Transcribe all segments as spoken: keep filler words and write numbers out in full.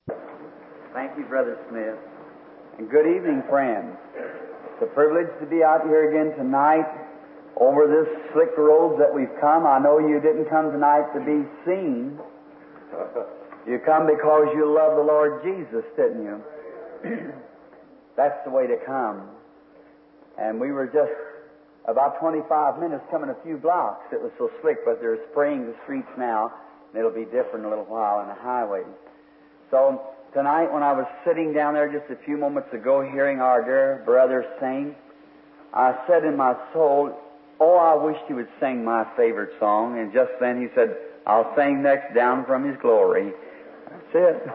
Thank you, Brother Smith. And good evening, friends. It's a privilege to be out here again tonight over this slick road that we've come. I know you didn't come tonight to be seen. You come because you love the Lord Jesus, didn't you? That's the way to come. And we were just about twenty-five minutes coming a few blocks. It was so slick, but they're spraying the streets now, and it'll be different in a little while on the highways. So tonight, when I was sitting down there just a few moments ago hearing our dear brother sing, I said in my soul, oh, I wished he would sing my favorite song. And just then he said, I'll sing next, Down from His Glory. That's it.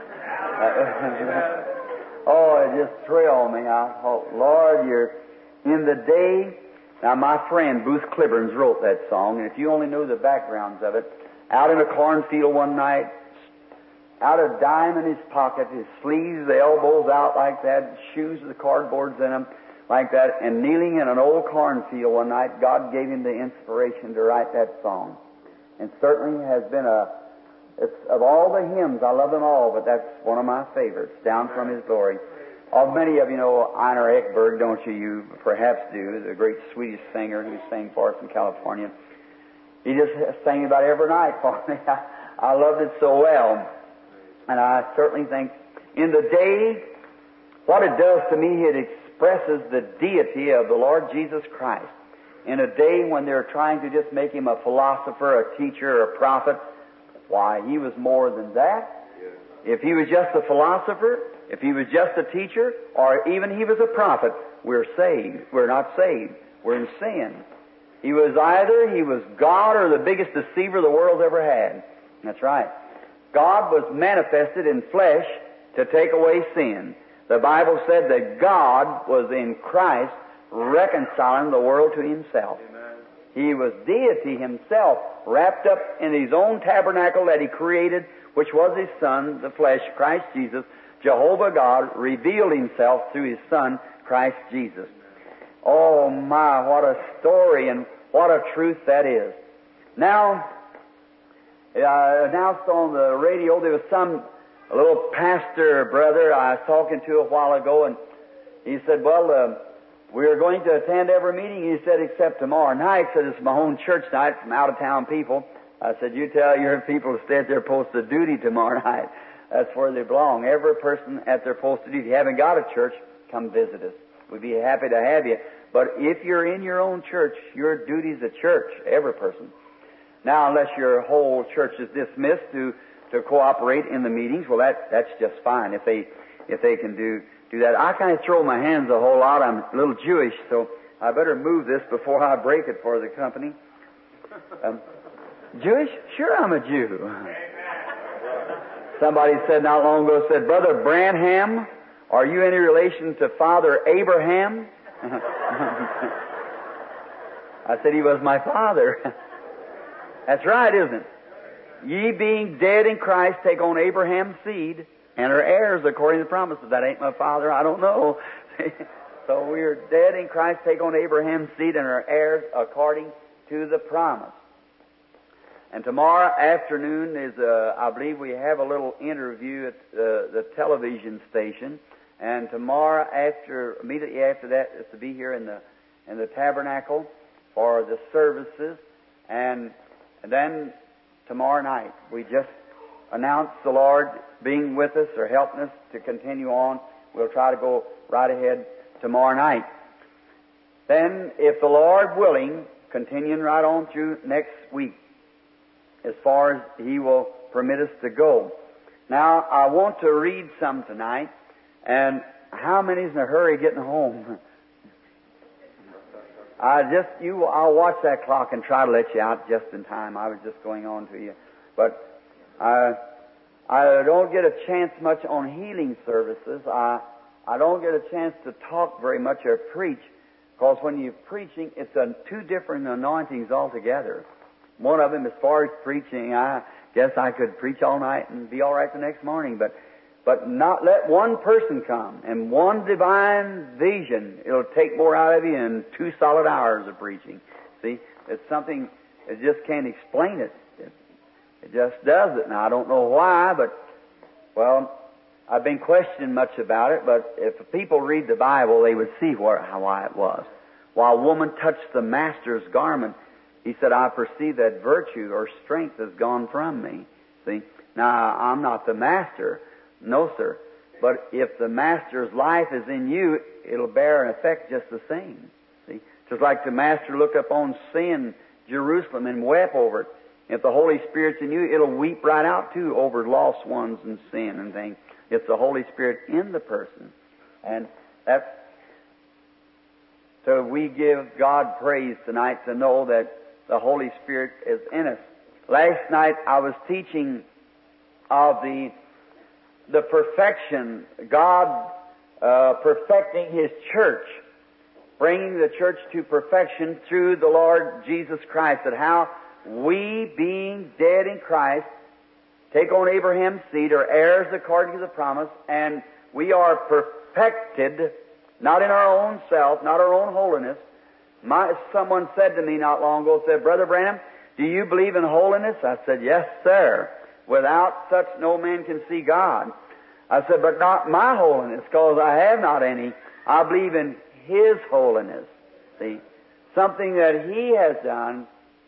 Oh, it just thrilled me. I thought, Lord, you're in the day. Now, my friend Booth Clibberns wrote that song, and if you only knew the backgrounds of it, out in a cornfield one night, out a dime in his pocket, his sleeves, the elbows out like that, shoes with the cardboards in them like that, and kneeling in an old cornfield one night, God gave him the inspiration to write that song. And certainly has been a, it's, of all the hymns, I love them all, but that's one of my favorites, Down from His Glory. Oh, many of you know Einar Ekberg, don't you? You perhaps do, the great Swedish singer who sang for us in California. He just sang about every night for me. I, I loved it so well. And I certainly think in the day, what it does to me, it expresses the deity of the Lord Jesus Christ. In a day when they're trying to just make him a philosopher, a teacher, a prophet, why, he was more than that. If he was just a philosopher, if he was just a teacher, or even he was a prophet, we're saved. We're not saved. We're in sin. He was either, he was God or the biggest deceiver the world's ever had. That's right. God was manifested in flesh to take away sin. The Bible said that God was in Christ reconciling the world to Himself. Amen. He was deity Himself, wrapped up in His own tabernacle that He created, which was His Son, the flesh, Christ Jesus. Jehovah God revealed Himself through His Son, Christ Jesus. Oh my, what a story and what a truth that is. Now, I announced on the radio there was some a little pastor brother I was talking to a while ago, and he said, well, uh, we are going to attend every meeting, he said, except tomorrow night. He said, it's my own church night from out-of-town people. I said, you tell your people to stay at their post of duty tomorrow night. That's where they belong. Every person at their post of duty. If you haven't got a church, come visit us. We'd be happy to have you. But if you're in your own church, your duty's at church, every person. Now, unless your whole church is dismissed to, to cooperate in the meetings, well, that, that's just fine if they, if they can do, do that. I kind of throw my hands a whole lot. I'm a little Jewish, so I better move this before I break it for the company. Um, Jewish? Sure, I'm a Jew. Somebody said not long ago, said, Brother Branham, are you any relation to Father Abraham? I said he was my father. That's right, isn't it? Ye being dead in Christ, take on Abraham's seed and are heirs according to the promise. If that ain't my father, I don't know. So we are dead in Christ, take on Abraham's seed and are heirs according to the promise. And tomorrow afternoon is, uh, I believe we have a little interview at uh, the television station. And tomorrow after, immediately after that, is to be here in the in the tabernacle for the services. And, and then tomorrow night, we just announced the Lord being with us or helping us to continue on. We'll try to go right ahead tomorrow night. Then, if the Lord willing, continuing right on through next week, as far as He will permit us to go. Now, I want to read some tonight, and how many's in a hurry getting home? I just, you, I'll watch that clock and try to let you out just in time. I was just going on to you. But I, I don't get a chance much on healing services. I, I don't get a chance to talk very much or preach, because when you're preaching, it's a, two different anointings altogether. One of them, as far as preaching, I guess I could preach all night and be all right the next morning, but but not let one person come and one divine vision. It'll take more out of you than two solid hours of preaching. See, it's something, it just can't explain it. It, it just does it. Now, I don't know why, but Well, I've been questioning much about it, but if people read the Bible, they would see where, how, why it was. While a woman touched the Master's garment, he said, I perceive that virtue or strength has gone from me. See? Now, I'm not the Master. No, sir. But if the Master's life is in you, it'll bear an effect just the same. See? Just like the Master looked upon sin, Jerusalem, and wept over it. If the Holy Spirit's in you, it'll weep right out, too, over lost ones and sin and things. It's the Holy Spirit in the person. And that's... So we give God praise tonight to know that the Holy Spirit is in us. Last night I was teaching of the the perfection, God uh, perfecting His church, bringing the church to perfection through the Lord Jesus Christ, and how we, being dead in Christ, take on Abraham's seed, or heirs according to the promise, and we are perfected, not in our own self, not our own holiness. My, someone said to me not long ago, said, Brother Branham, do you believe in holiness? I said, yes, sir. Without such no man can see God. I said, but not my holiness, because I have not any. I believe in His holiness. See, something that He has done,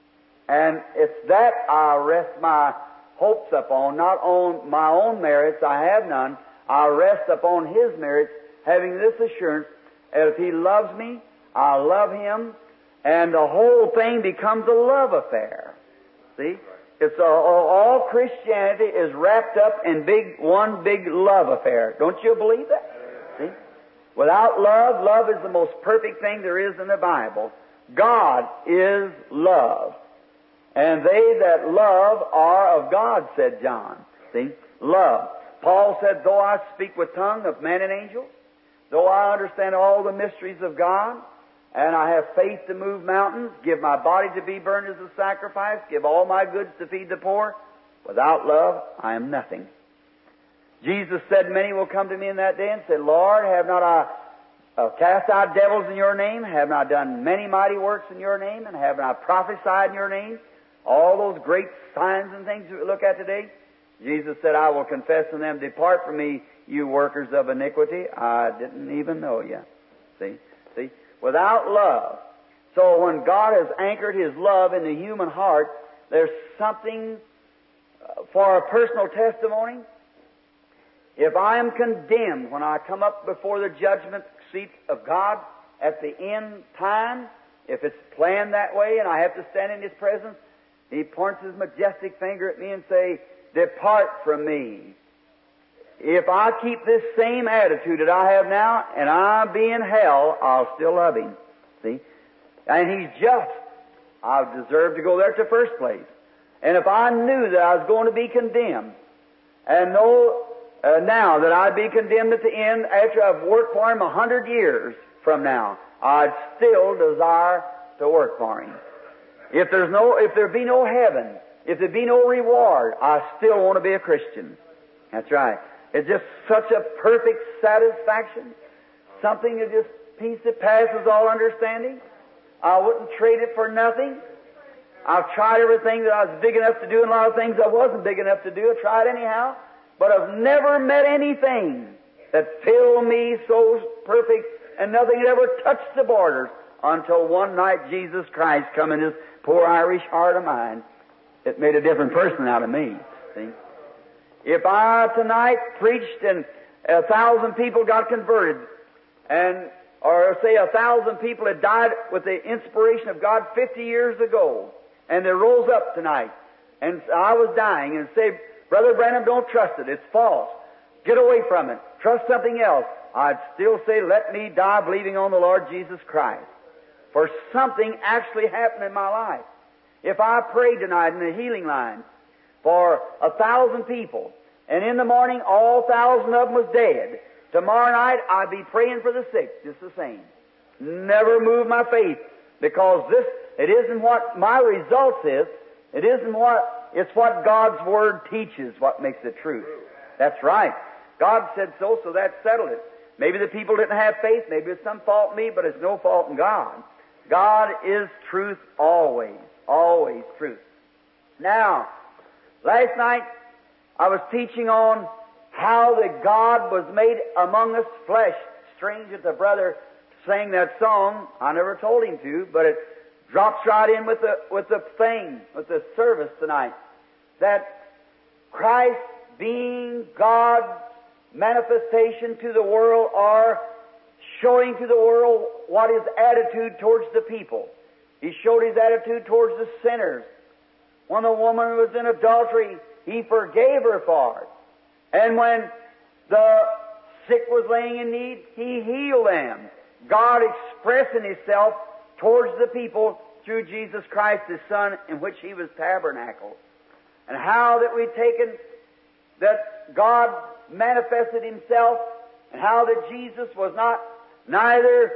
and it's that I rest my hopes upon, not on my own merits. I have none. I rest upon His merits, having this assurance that if He loves me, I love Him, and the whole thing becomes a love affair. See? It's a, all Christianity is wrapped up in big one big love affair. Don't you believe that? See? Without love, love is the most perfect thing there is in the Bible. God is love. And they that love are of God, said John. See? Love. Paul said, though I speak with tongue of men and angels, though I understand all the mysteries of God, and I have faith to move mountains, give my body to be burned as a sacrifice, give all my goods to feed the poor, without love I am nothing. Jesus said, many will come to me in that day and say, Lord, have not I uh, cast out devils in your name? Have not I done many mighty works in your name? And have not I prophesied in your name? All those great signs and things we look at today. Jesus said, I will confess to them, depart from me, you workers of iniquity. I didn't even know you. See? See? Without love. So when God has anchored His love in the human heart, there's something uh, for a personal testimony. If I am condemned when I come up before the judgment seat of God at the end time, if it's planned that way and I have to stand in His presence, He points His majestic finger at me and say, depart from me. If I keep this same attitude that I have now, and I be in hell, I'll still love Him. See? And He's just. I deserve to go there to first place. And if I knew that I was going to be condemned, and know uh, now that I'd be condemned at the end after I've worked for Him a hundred years from now, I'd still desire to work for Him. If there's no, if there be no heaven, if there be no reward, I still want to be a Christian. That's right. It's just such a perfect satisfaction. Something that just peace that passes all understanding. I wouldn't trade it for nothing. I've tried everything that I was big enough to do, and a lot of things I wasn't big enough to do. I tried anyhow. But I've never met anything that filled me so perfect, and nothing had ever touched the borders until one night Jesus Christ come in this poor Irish heart of mine. It made a different person out of me. See? If I tonight preached and a thousand people got converted, and or say a thousand people had died with the inspiration of God fifty years ago, and they rose up tonight, and I was dying, and say, Brother Branham, don't trust it. It's false. Get away from it. Trust something else. I'd still say, let me die believing on the Lord Jesus Christ. For something actually happened in my life. If I prayed tonight in the healing line for a thousand people, and in the morning all thousand of them was dead, tomorrow night I'd be praying for the sick, just the same. Never move my faith, because this, it isn't what my results is, it isn't what, it's what God's Word teaches what makes it true. That's right. God said so, so that settled it. Maybe the people didn't have faith, maybe it's some fault in me, but it's no fault in God. God is truth always, always truth. Now, last night I was teaching on how that God was made among us flesh. Strange that the brother sang that song. I never told him to, but it drops right in with the, with the thing, with the service tonight. That Christ being God's manifestation to the world, or showing to the world what His attitude towards the people. He showed His attitude towards the sinners. When the woman was in adultery, He forgave her for it. And when the sick was laying in need, He healed them. God expressing Himself towards the people through Jesus Christ, His Son, in which He was tabernacled. And how that we've taken that God manifested Himself, and how that Jesus was not neither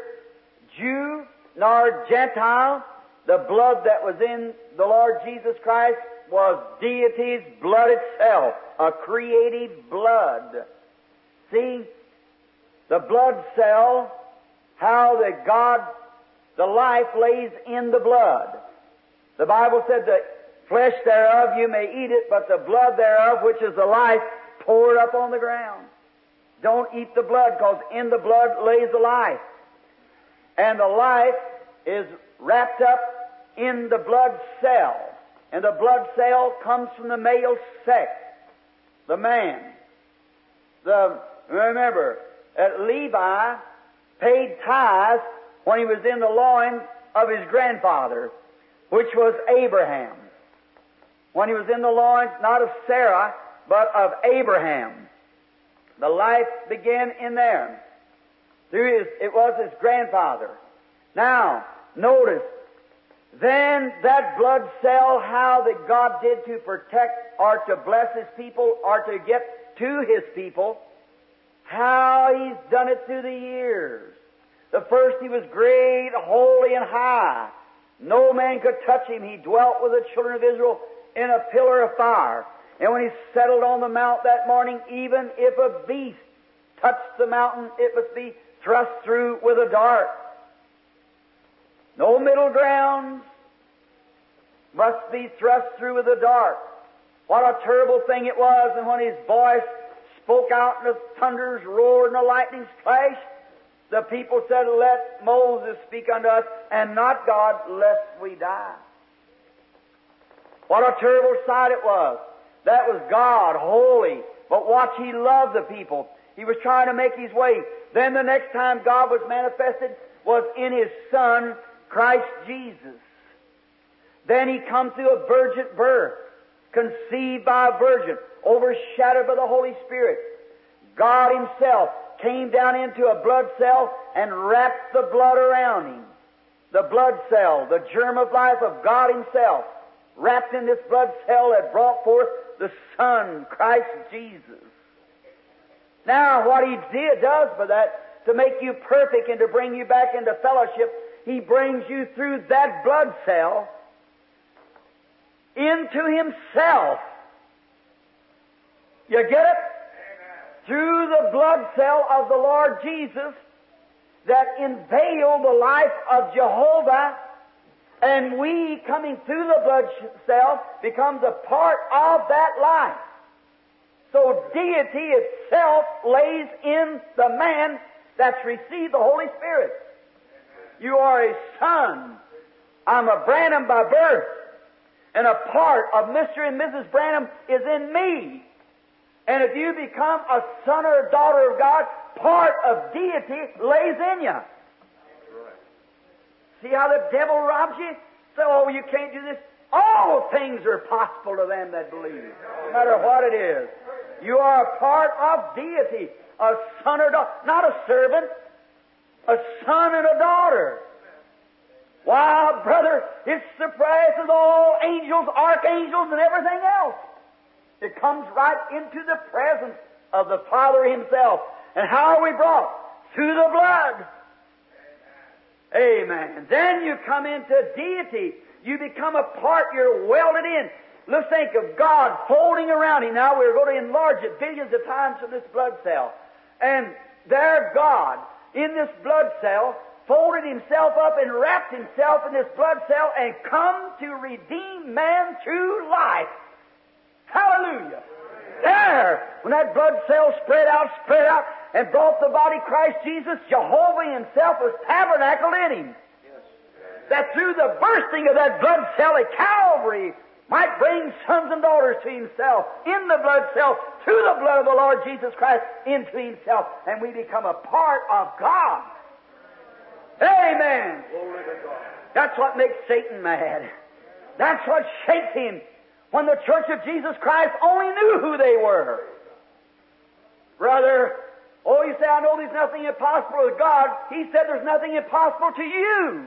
Jew nor Gentile. The blood that was in the Lord Jesus Christ was deity's blood itself, a creative blood. See, the blood cell, how that God, the life lays in the blood. The Bible said, the flesh thereof you may eat it, but the blood thereof, which is the life, pour it up on the ground. Don't eat the blood, because in the blood lays the life. And the life is wrapped up in the blood cell. And the blood cell comes from the male sex, the man. The, remember, that Levi paid tithes when he was in the loins of his grandfather, which was Abraham. When he was in the loins, not of Sarah, but of Abraham. The life began in there. Through his, it was his grandfather. Now, notice, then that blood cell, how that God did to protect or to bless His people or to get to His people, how He's done it through the years. The first He was great, holy, and high. No man could touch Him. He dwelt with the children of Israel in a pillar of fire. And when He settled on the mount that morning, even if a beast touched the mountain, it must be thrust through with a dart. No middle ground, must be thrust through with a dart. What a terrible thing it was, and when His voice spoke out and the thunders roared and the lightnings flashed, the people said, let Moses speak unto us, and not God, lest we die. What a terrible sight it was. That was God, holy. But watch, He loved the people. He was trying to make His way. Then the next time God was manifested was in His Son, Christ Jesus. Then He come through a virgin birth, conceived by a virgin, overshadowed by the Holy Spirit. God Himself came down into a blood cell and wrapped the blood around Him. The blood cell, the germ of life of God Himself, wrapped in this blood cell that brought forth the Son, Christ Jesus. Now, what He did, does by that, to make you perfect and to bring you back into fellowship, He brings you through that blood cell into Himself. You get it? Amen. Through the blood cell of the Lord Jesus that unveiled the life of Jehovah, and we, coming through the blood cell, becomes a part of that life. So deity itself lays in the man that's received the Holy Spirit. You are a son. I'm a Branham by birth. And a part of Mister and Missus Branham is in me. And if you become a son or a daughter of God, part of deity lays in you. See how the devil robs you? So, oh, you can't do this. All things are possible to them that believe, no matter what it is. You are a part of deity, a son or daughter, not a servant, a son and a daughter. Why, brother, it surpasses all angels, archangels, and everything else. It comes right into the presence of the Father Himself. And how are we brought? Through the blood. Amen. Then you come into deity. You become a part. You're welded in. Let's think of God folding around Him. Now we're going to enlarge it billions of times from this blood cell. And there God, in this blood cell, folded Himself up and wrapped Himself in this blood cell and come to redeem man through life. Hallelujah. there, when that blood cell spread out, spread out, and brought the body Christ Jesus, Jehovah Himself was tabernacled in Him. That through the bursting of that blood cell at Calvary might bring sons and daughters to Himself, in the blood cell, through the blood of the Lord Jesus Christ, into Himself, and we become a part of God. Amen. That's what makes Satan mad. That's what shakes him. When the Church of Jesus Christ only knew who they were. Brother, oh, you say, I know there's nothing impossible with God. He said there's nothing impossible to you.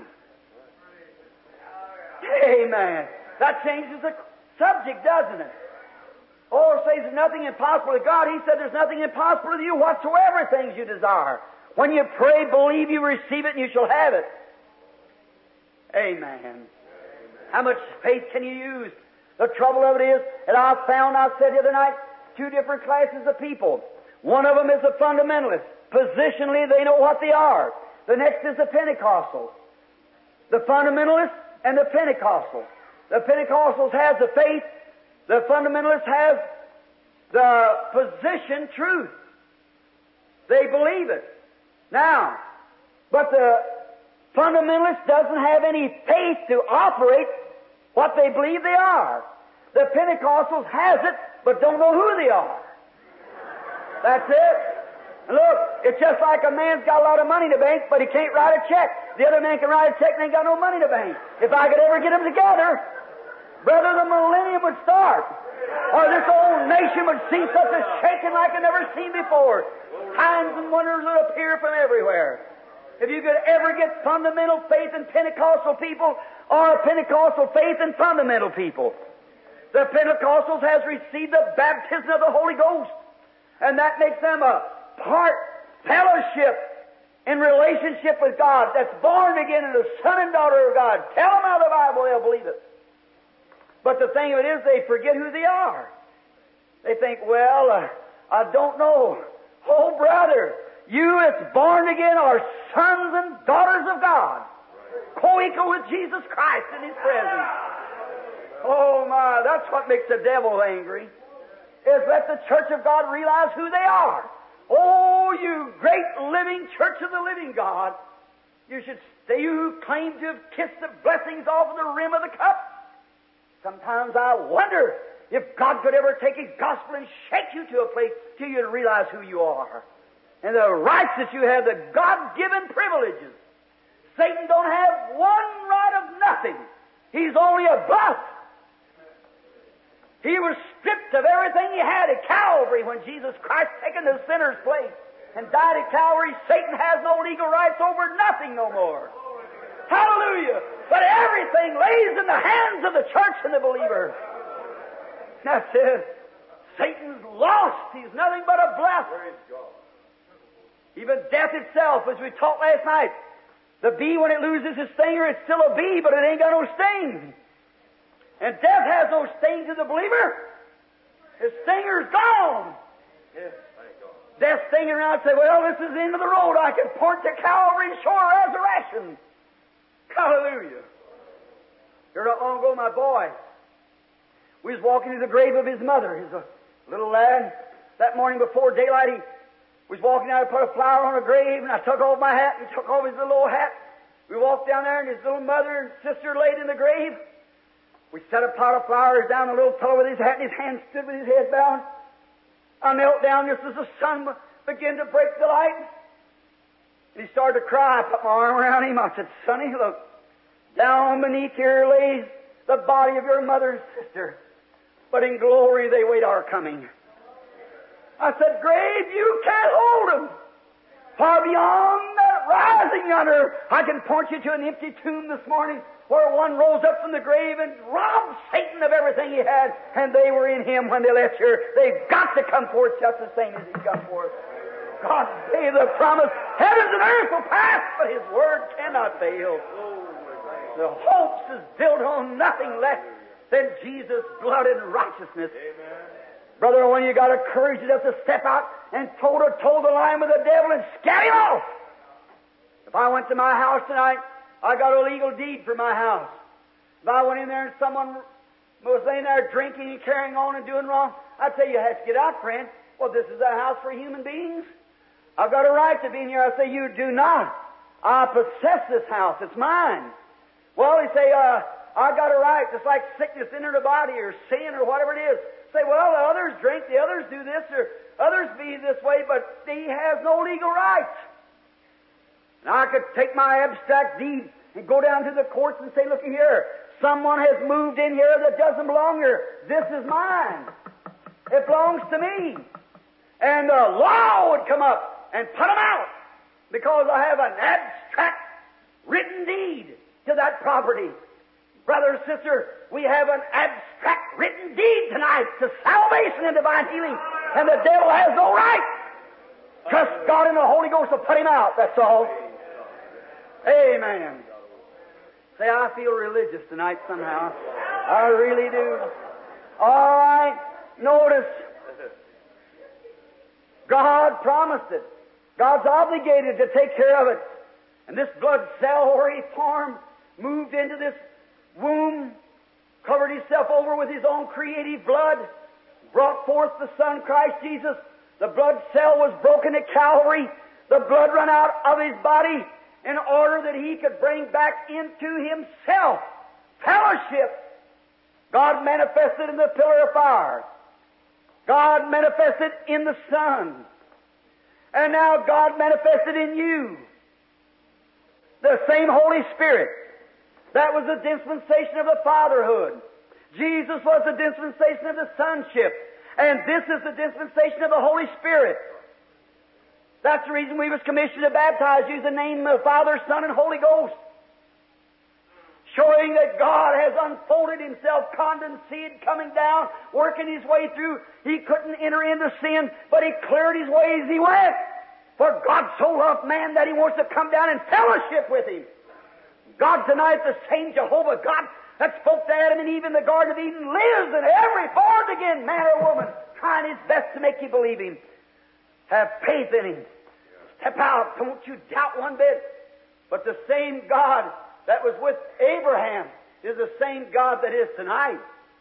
Amen. That changes the subject, doesn't it? Oh, it says there's nothing impossible with God. He said there's nothing impossible with you whatsoever, things you desire. When you pray, believe, you receive it, and you shall have it. Amen. Amen. How much faith can you use? The trouble of it is that I found, I said the other night, two different classes of people. One of them is the fundamentalist. Positionally, they know what they are. The next is the Pentecostal. The fundamentalist and the Pentecostal. The Pentecostals has the faith. The fundamentalist has the position truth. They believe it. Now, but the fundamentalist doesn't have any faith to operate what they believe they are. The Pentecostals has it, but don't know who they are. That's it. Look, it's just like a man's got a lot of money in the bank, but he can't write a check. The other man can write a check and ain't got no money in the bank. If I could ever get them together, brother, the millennium would start. Or this old nation would see such a shaking like I've never seen before. Signs and wonders would appear from everywhere. If you could ever get fundamental faith in Pentecostal people or Pentecostal faith in fundamental people. The Pentecostals has received the baptism of the Holy Ghost. And that makes them a part, fellowship, in relationship with God that's born again and a son and daughter of God. Tell them out of the Bible, they'll believe it. But the thing of it is, they forget who they are. They think, well, uh, I don't know. Oh, brother, you that's born again are sons and daughters of God, co-equal with Jesus Christ in His presence. Oh, my, that's what makes the devil angry, is let the church of God realize who they are. Oh, you great living church of the living God, you should stay, you who claim to have kissed the blessings off of the rim of the cup. Sometimes I wonder if God could ever take His gospel and shake you to a place till you realize who you are and the rights that you have, the God-given privileges. Satan don't have one right of nothing. He's only a bluff. He was stripped of everything he had at Calvary when Jesus Christ taken the sinner's place and died at Calvary. Satan has no legal rights over nothing no more. Hallelujah! But everything lays in the hands of the church and the believer. That's it. Satan's lost. He's nothing but a bluff. Even death itself, as we talked last night, the bee, when it loses its stinger, it's still a bee, but it ain't got no sting. And death has no sting to the believer. His stinger's gone. Yes, thank God. Death stinging around and say, well, this is the end of the road. I can point to Calvary and show a resurrection. Hallelujah. Here not long ago, my boy, we was walking to the grave of his mother. He's a little lad. That morning before daylight, he was walking out and put a flower on a grave, and I took off my hat and took off his little old hat. We walked down there, and his little mother and sister laid in the grave. We set a pot of flowers down, a little fellow with his hat in his hand stood with his head bowed. I knelt down just as the sun began to break the light. And he started to cry. I put my arm around him. I said, Sonny, look, down beneath here lays the body of your mother and sister, but in glory they wait our coming. I said, grave, you can't hold them. Far beyond that rising yonder, I can point you to an empty tomb this morning where one rose up from the grave and robbed Satan of everything he had, and they were in him when they left here. They've got to come forth just the same as he come forth. God gave the promise, heavens and earth will pass, but His word cannot fail. The hopes is built on nothing less than Jesus' blood and righteousness. Amen. Brother, when you got a courage enough to step out and toe to toe the line with the devil and scare him off. If I went to my house tonight, I got a legal deed for my house. If I went in there and someone was laying there drinking and carrying on and doing wrong, I tell you, you have to get out, friend. Well, this is a house for human beings. I've got a right to be in here. I say, you do not. I possess this house. It's mine. Well, he say, uh, I got a right, just like sickness entered the body or sin or whatever it is. Say, well, the others drink, the others do this, or others be this way, but he has no legal rights. And I could take my abstract deed and go down to the courts and say, look here, someone has moved in here that doesn't belong here. This is mine. It belongs to me. And the law would come up and put them out because I have an abstract written deed to that property. Brother and sister, we have an abstract written deed tonight to salvation and divine healing, and the devil has no right. Trust God and the Holy Ghost to put him out, that's all. Amen. Say, I feel religious tonight somehow. I really do. All right, notice. God promised it. God's obligated to take care of it. And this blood cell where he formed moved into this womb, covered himself over with his own creative blood, brought forth the Son, Christ Jesus. The blood cell was broken at Calvary. The blood ran out of his body in order that he could bring back into himself fellowship. God manifested in the pillar of fire. God manifested in the Son. And now God manifested in you. The same Holy Spirit. That was the dispensation of the fatherhood. Jesus was the dispensation of the sonship. And this is the dispensation of the Holy Spirit. That's the reason we was commissioned to baptize you in the name of the Father, Son, and Holy Ghost. Showing that God has unfolded Himself, condensate, coming down, working His way through. He couldn't enter into sin, but He cleared His way as He went. For God so loved man that He wants to come down and fellowship with Him. God tonight, the same Jehovah God that spoke to Adam and Eve in the Garden of Eden, lives in every born-again man or woman, trying his best to make you believe Him. Have faith in Him. Step out. Don't you doubt one bit. But the same God that was with Abraham is the same God that is tonight.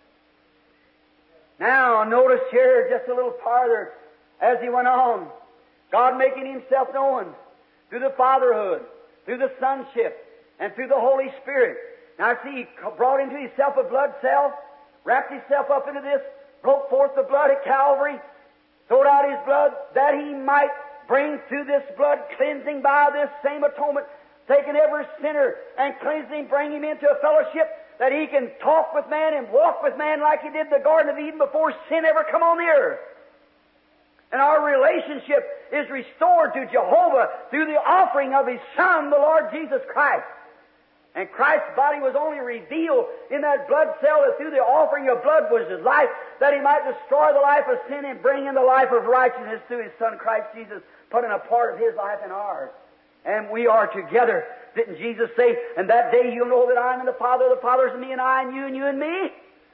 Now, notice here just a little farther as he went on. God making Himself known through the fatherhood, through the sonship, and through the Holy Spirit. Now, see, He brought into Himself a blood cell, wrapped Himself up into this, broke forth the blood at Calvary, poured out His blood that He might bring through this blood cleansing by this same atonement, taking every sinner and cleansing, bring him into a fellowship that He can talk with man and walk with man like He did in the Garden of Eden before sin ever come on the earth. And our relationship is restored to Jehovah through the offering of His Son, the Lord Jesus Christ. And Christ's body was only revealed in that blood cell that through the offering of blood was His life, that He might destroy the life of sin and bring in the life of righteousness through His Son, Christ Jesus, putting a part of His life in ours. And we are together. Didn't Jesus say, and that day you'll know that I am in the Father, the Father's in me, and I and you, and you and me?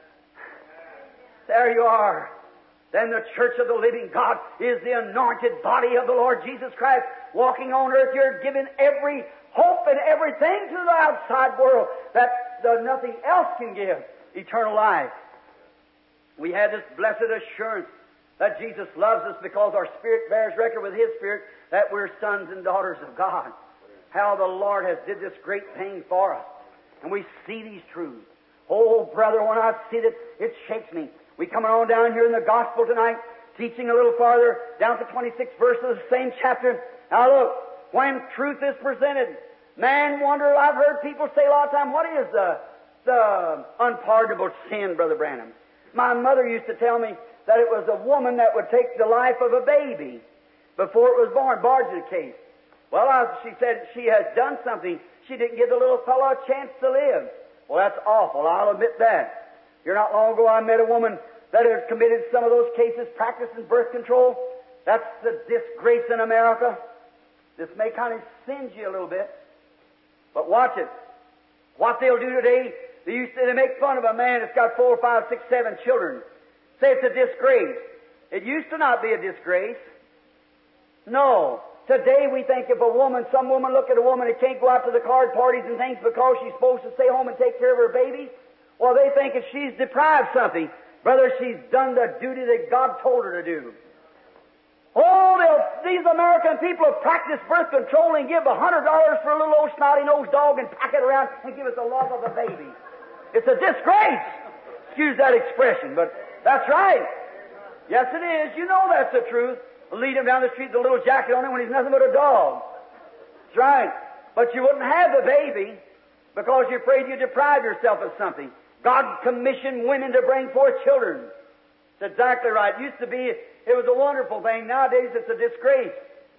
There you are. Then the church of the living God is the anointed body of the Lord Jesus Christ, walking on earth. You're given every hope and everything to the outside world that the nothing else can give, eternal life. We have this blessed assurance that Jesus loves us because our spirit bears record with His Spirit that we're sons and daughters of God. How the Lord has did this great thing for us. And we see these truths. Oh, brother, when I see that, it shakes me. We coming on down here in the Gospel tonight, teaching a little farther, down to twenty-sixth verse of the same chapter. Now look, when truth is presented, man wonder, I've heard people say a lot of time, what is the, the unpardonable sin, Brother Branham? My mother used to tell me that it was a woman that would take the life of a baby before it was born, Barge's case. Well, I, she said she has done something. She didn't give the little fellow a chance to live. Well, that's awful. I'll admit that. Here not long ago I met a woman that has committed some of those cases, practicing birth control. That's the disgrace in America. This may kind of singe you a little bit. But watch it. What they'll do today, they used to they make fun of a man that's got four, five, six, seven children. Say it's a disgrace. It used to not be a disgrace. No. Today we think if a woman, some woman look at a woman that can't go out to the card parties and things because she's supposed to stay home and take care of her babies, well, they think if she's deprived something. Brother, she's done the duty that God told her to do. Oh, these American people have practiced birth control and give a hundred dollars for a little old snotty-nosed dog and pack it around and give us a love of a baby. It's a disgrace. Excuse that expression, but that's right. Yes, it is. You know that's the truth. Lead him down the street with a little jacket on him when he's nothing but a dog. That's right. But you wouldn't have the baby because you're afraid you deprive yourself of something. God commissioned women to bring forth children. That's exactly right. It used to be, it was a wonderful thing. Nowadays it's a disgrace.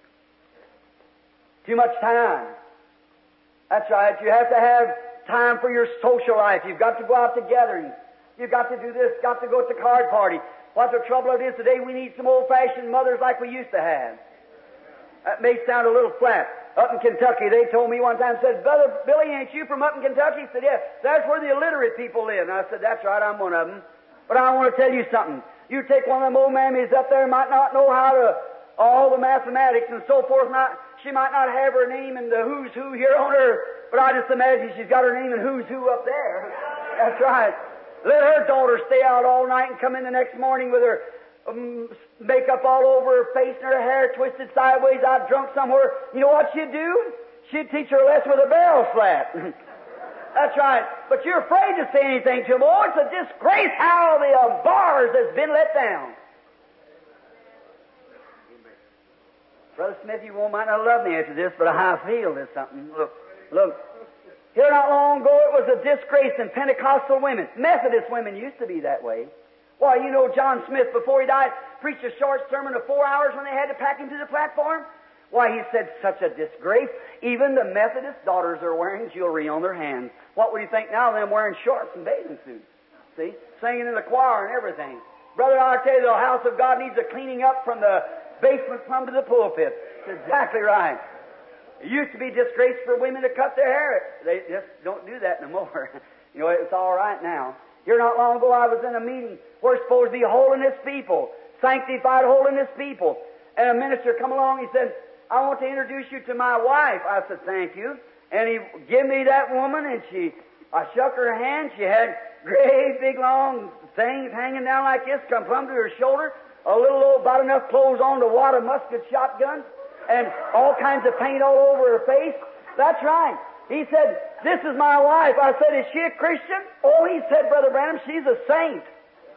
Too much time. That's right. You have to have time for your social life. You've got to go out to gatherings. You've got to do this, got to go to the card party. What the trouble it is today, we need some old-fashioned mothers like we used to have. That may sound a little flat. Up in Kentucky, they told me one time, said, Brother Billy, ain't you from up in Kentucky? I said, yeah, that's where the illiterate people live. And I said, that's right, I'm one of them. But I want to tell you something. You take one of them old mammies up there, might not know how to, all the mathematics and so forth. Not, she might not have her name in the who's who here on earth, but I just imagine she's got her name in who's who up there. That's right. Let her daughter stay out all night and come in the next morning with her um, makeup all over her face and her hair twisted sideways, out drunk somewhere. You know what she'd do? She'd teach her a lesson with a barrel slap. That's right. But you're afraid to say anything to them. Oh, it's a disgrace how the uh, bars has been let down. Brother Smith, you won't might not love me after this, but I feel there's something. Look, look. Here not long ago it was a disgrace in Pentecostal women. Methodist women used to be that way. Why, you know John Smith, before he died, preached a short sermon of four hours when they had to pack him to the platform. Why, he said, such a disgrace. Even the Methodist daughters are wearing jewelry on their hands. What would you think now of them wearing shorts and bathing suits? See? Singing in the choir and everything. Brother, I tell you, the house of God needs a cleaning up from the basement plumb to the pulpit. That's exactly right. It used to be disgrace for women to cut their hair. They just don't do that no more. You know, it's all right now. Here not long ago I was in a meeting. We're supposed to be holiness people, sanctified holiness people. And a minister come along, he said, I want to introduce you to my wife. I said, thank you. And he gave me that woman, and she, I shook her hand. She had great big long things hanging down like this, come plumb to her shoulder, a little old, about enough clothes on to wad a musket shotgun, and all kinds of paint all over her face. That's right. He said, this is my wife. I said, is she a Christian? Oh, he said, Brother Branham, she's a saint.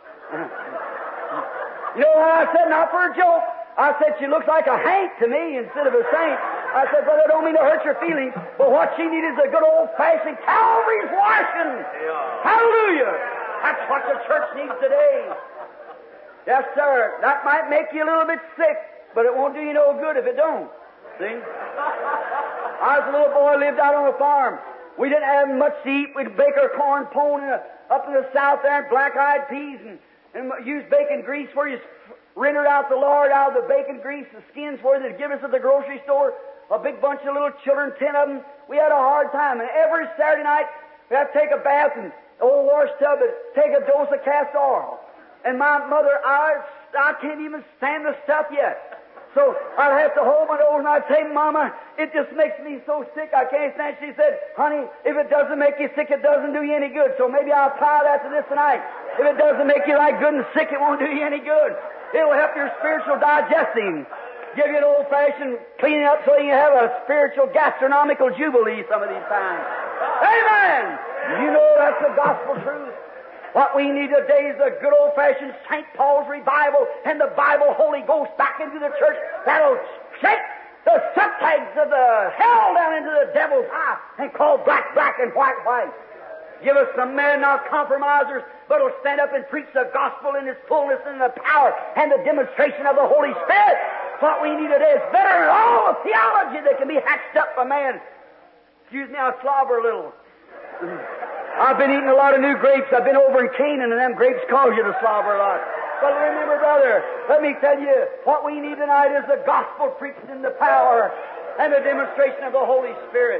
You know what I said? Not for a joke. I said, she looks like a hank to me instead of a saint. I said, brother, I don't mean to hurt your feelings, but what she needs is a good old-fashioned Calvary's washing. Yeah. Hallelujah. That's what the church needs today. Yes, sir. That might make you a little bit sick, but it won't do you no good if it don't. See? I was a little boy, lived out on a farm. We didn't have much to eat. We'd bake our corn pone in a, up in the south there, and black-eyed peas, and, and use bacon grease where you rendered out the lard out of the bacon grease, the skins where they'd give us at the grocery store. A big bunch of little children, ten of them. We had a hard time. And every Saturday night, we had to take a bath and old wash tub and take a dose of castor oil. And my mother, I, I can't even stand the stuff yet. So I'd have to hold my nose and I'd say, Mama, it just makes me so sick I can't stand it. She said, honey, if it doesn't make you sick, it doesn't do you any good. So maybe I'll apply that to this tonight. If it doesn't make you like good and sick, it won't do you any good. It'll help your spiritual digesting. Give you an old-fashioned cleaning up so you can have a spiritual gastronomical jubilee some of these times. Amen! You know that's the gospel truth. What we need today is a good old-fashioned Saint Paul's revival and the Bible Holy Ghost back into the church that'll shake the subtags of the hell down into the devil's eye and call black black and white white. Give us some men, not compromisers, but will stand up and preach the gospel in its fullness and the power and the demonstration of the Holy Spirit. What we need today is better than all the theology that can be hatched up by man. Excuse me, I slobber a little. I've been eating a lot of new grapes. I've been over in Canaan, and them grapes cause you to slobber a lot. But remember, brother, let me tell you, what we need tonight is the gospel preached in the power and the demonstration of the Holy Spirit.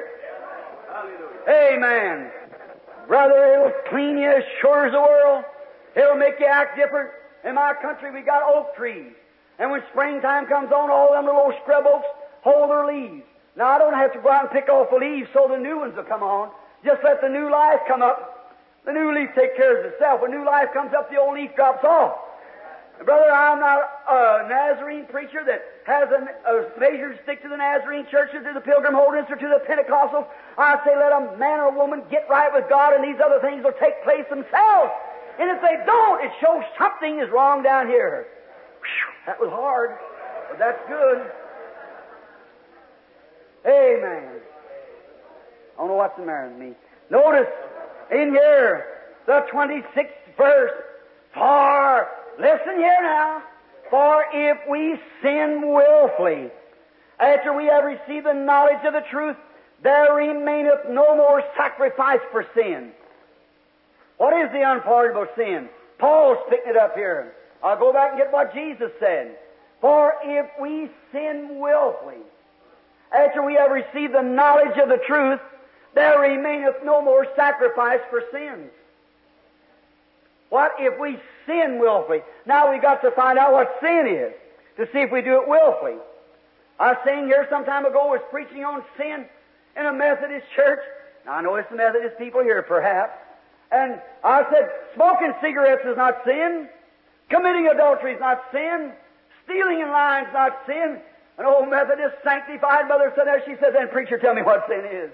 Amen. Brother, it'll clean you as sure as the world. It'll make you act different. In my country, we got oak trees. And when springtime comes on, all them little old scrub oaks hold their leaves. Now, I don't have to go out and pick off the leaves so the new ones will come on. Just let the new life come up. The new leaf takes care of itself. When new life comes up, the old leaf drops off. Brother, I'm not a Nazarene preacher that has a, a measure to stick to the Nazarene churches, to the Pilgrim Holiness, or to the Pentecostals. I say let a man or a woman get right with God, and these other things will take place themselves. And if they don't, it shows something is wrong down here. Whew, that was hard, but that's good. Amen. I don't know what's the matter with me. Notice in here, the twenty-sixth verse, for, listen here now, for if we sin willfully, after we have received the knowledge of the truth, there remaineth no more sacrifice for sin. What is the unpardonable sin? Paul's picking it up here. I'll go back and get what Jesus said. For if we sin willfully, after we have received the knowledge of the truth, there remaineth no more sacrifice for sins. What if we sin willfully? Now we've got to find out what sin is, to see if we do it willfully. I was saying here some time ago, was preaching on sin in a Methodist church. Now I know it's the Methodist people here, perhaps. And I said, smoking cigarettes is not sin. Committing adultery is not sin. Stealing and lying is not sin. An old Methodist sanctified mother said there, she said, then preacher, tell me what sin is.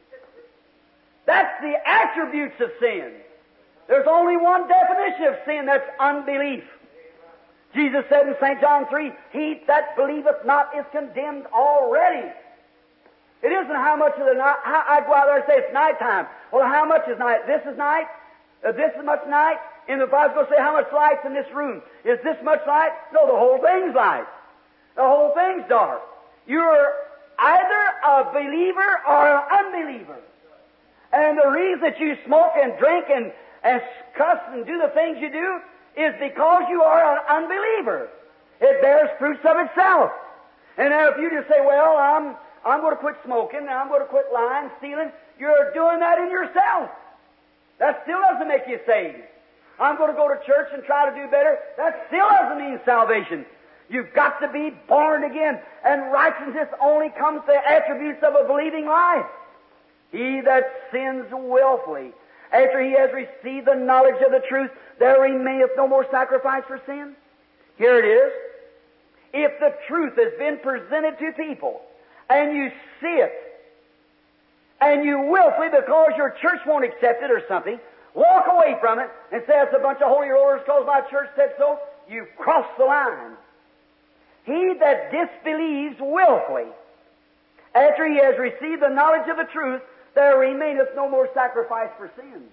That's the attributes of sin. There's only one definition of sin, that's unbelief. Jesus said in Saint John three, he that believeth not is condemned already. It isn't how much of the night. I go out there and say it's nighttime. Well, how much is night? This is night? Uh, this is much night? And if I was going to say how much light's in this room, is this much light? No, the whole thing's light. The whole thing's dark. You're either a believer or an unbeliever. And the reason that you smoke and drink and, and cuss and do the things you do is because you are an unbeliever. It bears fruits of itself. And now if you just say, well, I'm I'm going to quit smoking, and I'm going to quit lying, stealing, you're doing that in yourself. That still doesn't make you saved. I'm going to go to church and try to do better. That still doesn't mean salvation. You've got to be born again, and righteousness only comes to attributes of a believing life. He that sins willfully, after he has received the knowledge of the truth, there remaineth no more sacrifice for sin. Here it is. If the truth has been presented to people, and you see it, and you willfully, because your church won't accept it or something, walk away from it and say it's a bunch of holy rollers because my church said so, you've crossed the line. He that disbelieves willfully, after he has received the knowledge of the truth, there remaineth no more sacrifice for sin.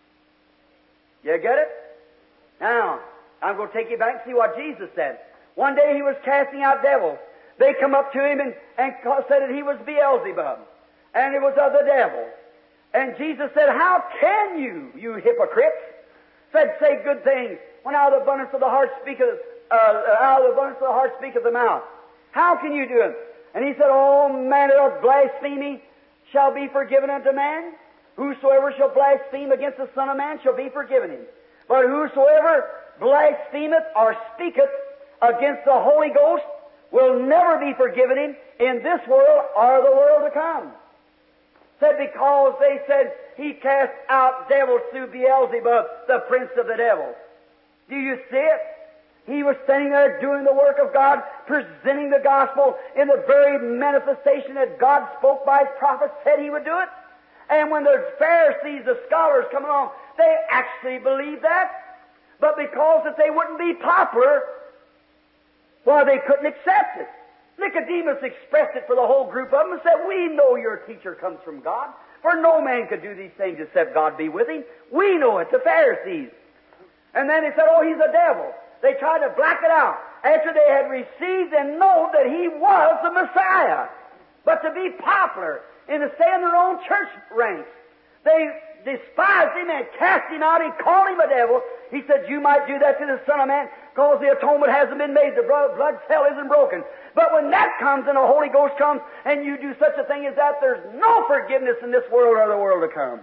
You get it? Now, I'm going to take you back and see what Jesus said. One day he was casting out devils. They come up to him and, and said that he was Beelzebub, and it was of the devil. And Jesus said, how can you, you hypocrites, said, say good things, when out of the abundance of the heart speaketh, uh, out of the abundance of the heart speaketh the mouth. How can you do it? And he said, all manner of blasphemy shall be forgiven unto man. Whosoever shall blaspheme against the Son of Man shall be forgiven him. But whosoever blasphemeth or speaketh against the Holy Ghost will never be forgiven him in this world or the world to come. Said because they said he cast out devils through Beelzebub, the prince of the devils. Do you see it? He was standing there doing the work of God, presenting the gospel in the very manifestation that God spoke by his prophets, said he would do it. And when the Pharisees, the scholars come along, they actually believed that. But because that they wouldn't be popular, well, they couldn't accept it. Nicodemus expressed it for the whole group of them and said, we know your teacher comes from God, for no man could do these things except God be with him. We know it, the Pharisees. And then they said, oh, he's a devil. They tried to black it out after they had received and known that he was the Messiah. But to be popular and to stay in their own church ranks, they despised him and cast him out. He called him a devil. He said, you might do that to the Son of Man because the atonement hasn't been made. The blood cell isn't broken. But when that comes and the Holy Ghost comes and you do such a thing as that, there's no forgiveness in this world or the world to come.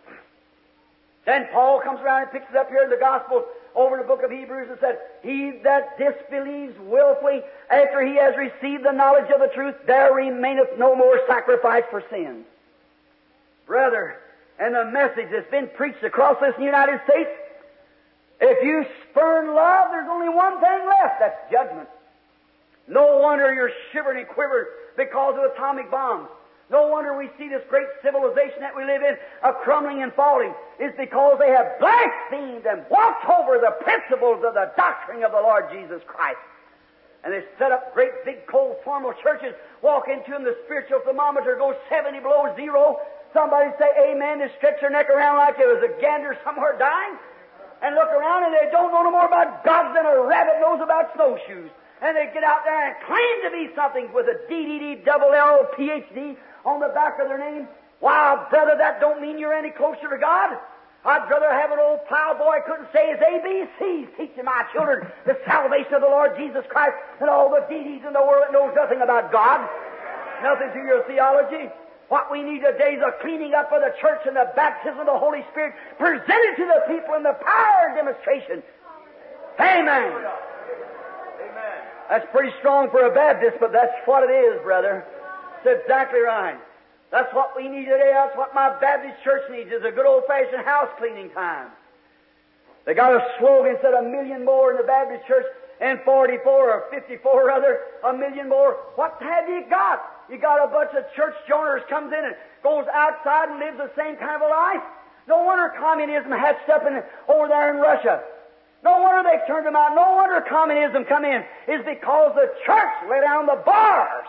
Then Paul comes around and picks it up here in the Gospel over in the book of Hebrews and said, he that disbelieves willfully after he has received the knowledge of the truth, there remaineth no more sacrifice for sins. Brother, and the message that's been preached across this United States, if you spurn love, there's only one thing left. That's judgment. No wonder you're shivering and quivering because of atomic bombs. No wonder we see this great civilization that we live in a crumbling and falling. It's because they have blasphemed and walked over the principles of the doctrine of the Lord Jesus Christ. And they set up great big cold formal churches, walk into them, the spiritual thermometer goes seventy below zero. Somebody say amen, they stretch their neck around like there was a gander somewhere dying, and look around and they don't know no more about God than a rabbit knows about snowshoes. And they get out there and claim to be something with a D D D double L P H D on the back of their name. Why, brother, that don't mean you're any closer to God. I'd rather have an old plowboy couldn't say his A B Cs teaching my children the salvation of the Lord Jesus Christ than all the D Ds in the world that knows nothing about God, nothing to your theology. What we need today is a cleaning up of the church and the baptism of the Holy Spirit presented to the people in the power and demonstration. Amen. Amen. That's pretty strong for a Baptist, but that's what it is, brother. That's exactly right. That's what we need today. That's what my Baptist church needs, is a good old-fashioned house cleaning time. They got a slogan, said a million more in the Baptist church, and forty-four or fifty-four or other, a million more. What have you got? You got a bunch of church joiners comes in and goes outside and lives the same kind of a life. No wonder communism hatched up in, over there in Russia. No wonder they've turned them out. No wonder communism come in. Is because the church let down the bars.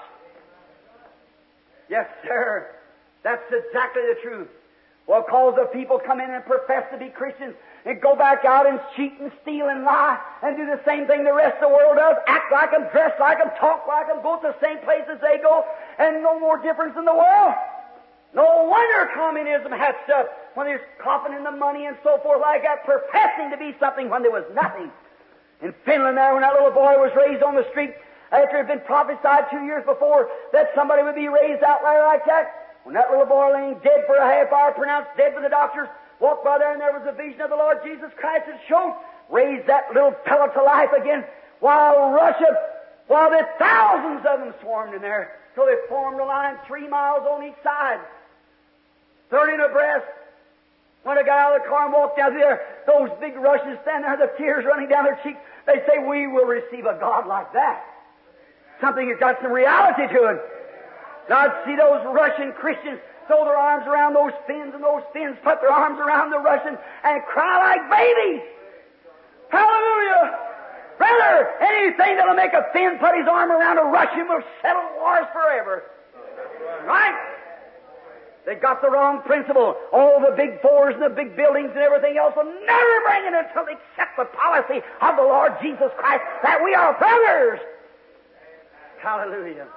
Yes, sir. That's exactly the truth. Well, cause the people come in and profess to be Christians and go back out and cheat and steal and lie and do the same thing the rest of the world does, act like them, dress like them, talk like them, go to the same places they go, and no more difference in the world. No wonder communism hatched up when they're coughing in the money and so forth like that, professing to be something when there was nothing. In Finland there, when that little boy was raised on the street, after it had been prophesied two years before that somebody would be raised out there like that, when that little boy laying dead for a half hour, pronounced dead by the doctors, walked by there and there was a vision of the Lord Jesus Christ that showed, raised that little fellow to life again, while Russia, while the thousands of them swarmed in there, till they formed a line three miles on each side, thirty abreast. When I got out of the car and walked down there, those big Russians standing there, the tears running down their cheeks, they say, we will receive a God like that. Something that's got some reality to it. Now I'd see those Russian Christians throw their arms around those Finns, and those Finns put their arms around the Russians and cry like babies. Hallelujah! Brother, anything that'll make a Finn put his arm around a Russian will settle wars forever. Right? They got the wrong principle. All the big fours and the big buildings and everything else will never bring it until they accept the policy of the Lord Jesus Christ that we are brothers. Hallelujah.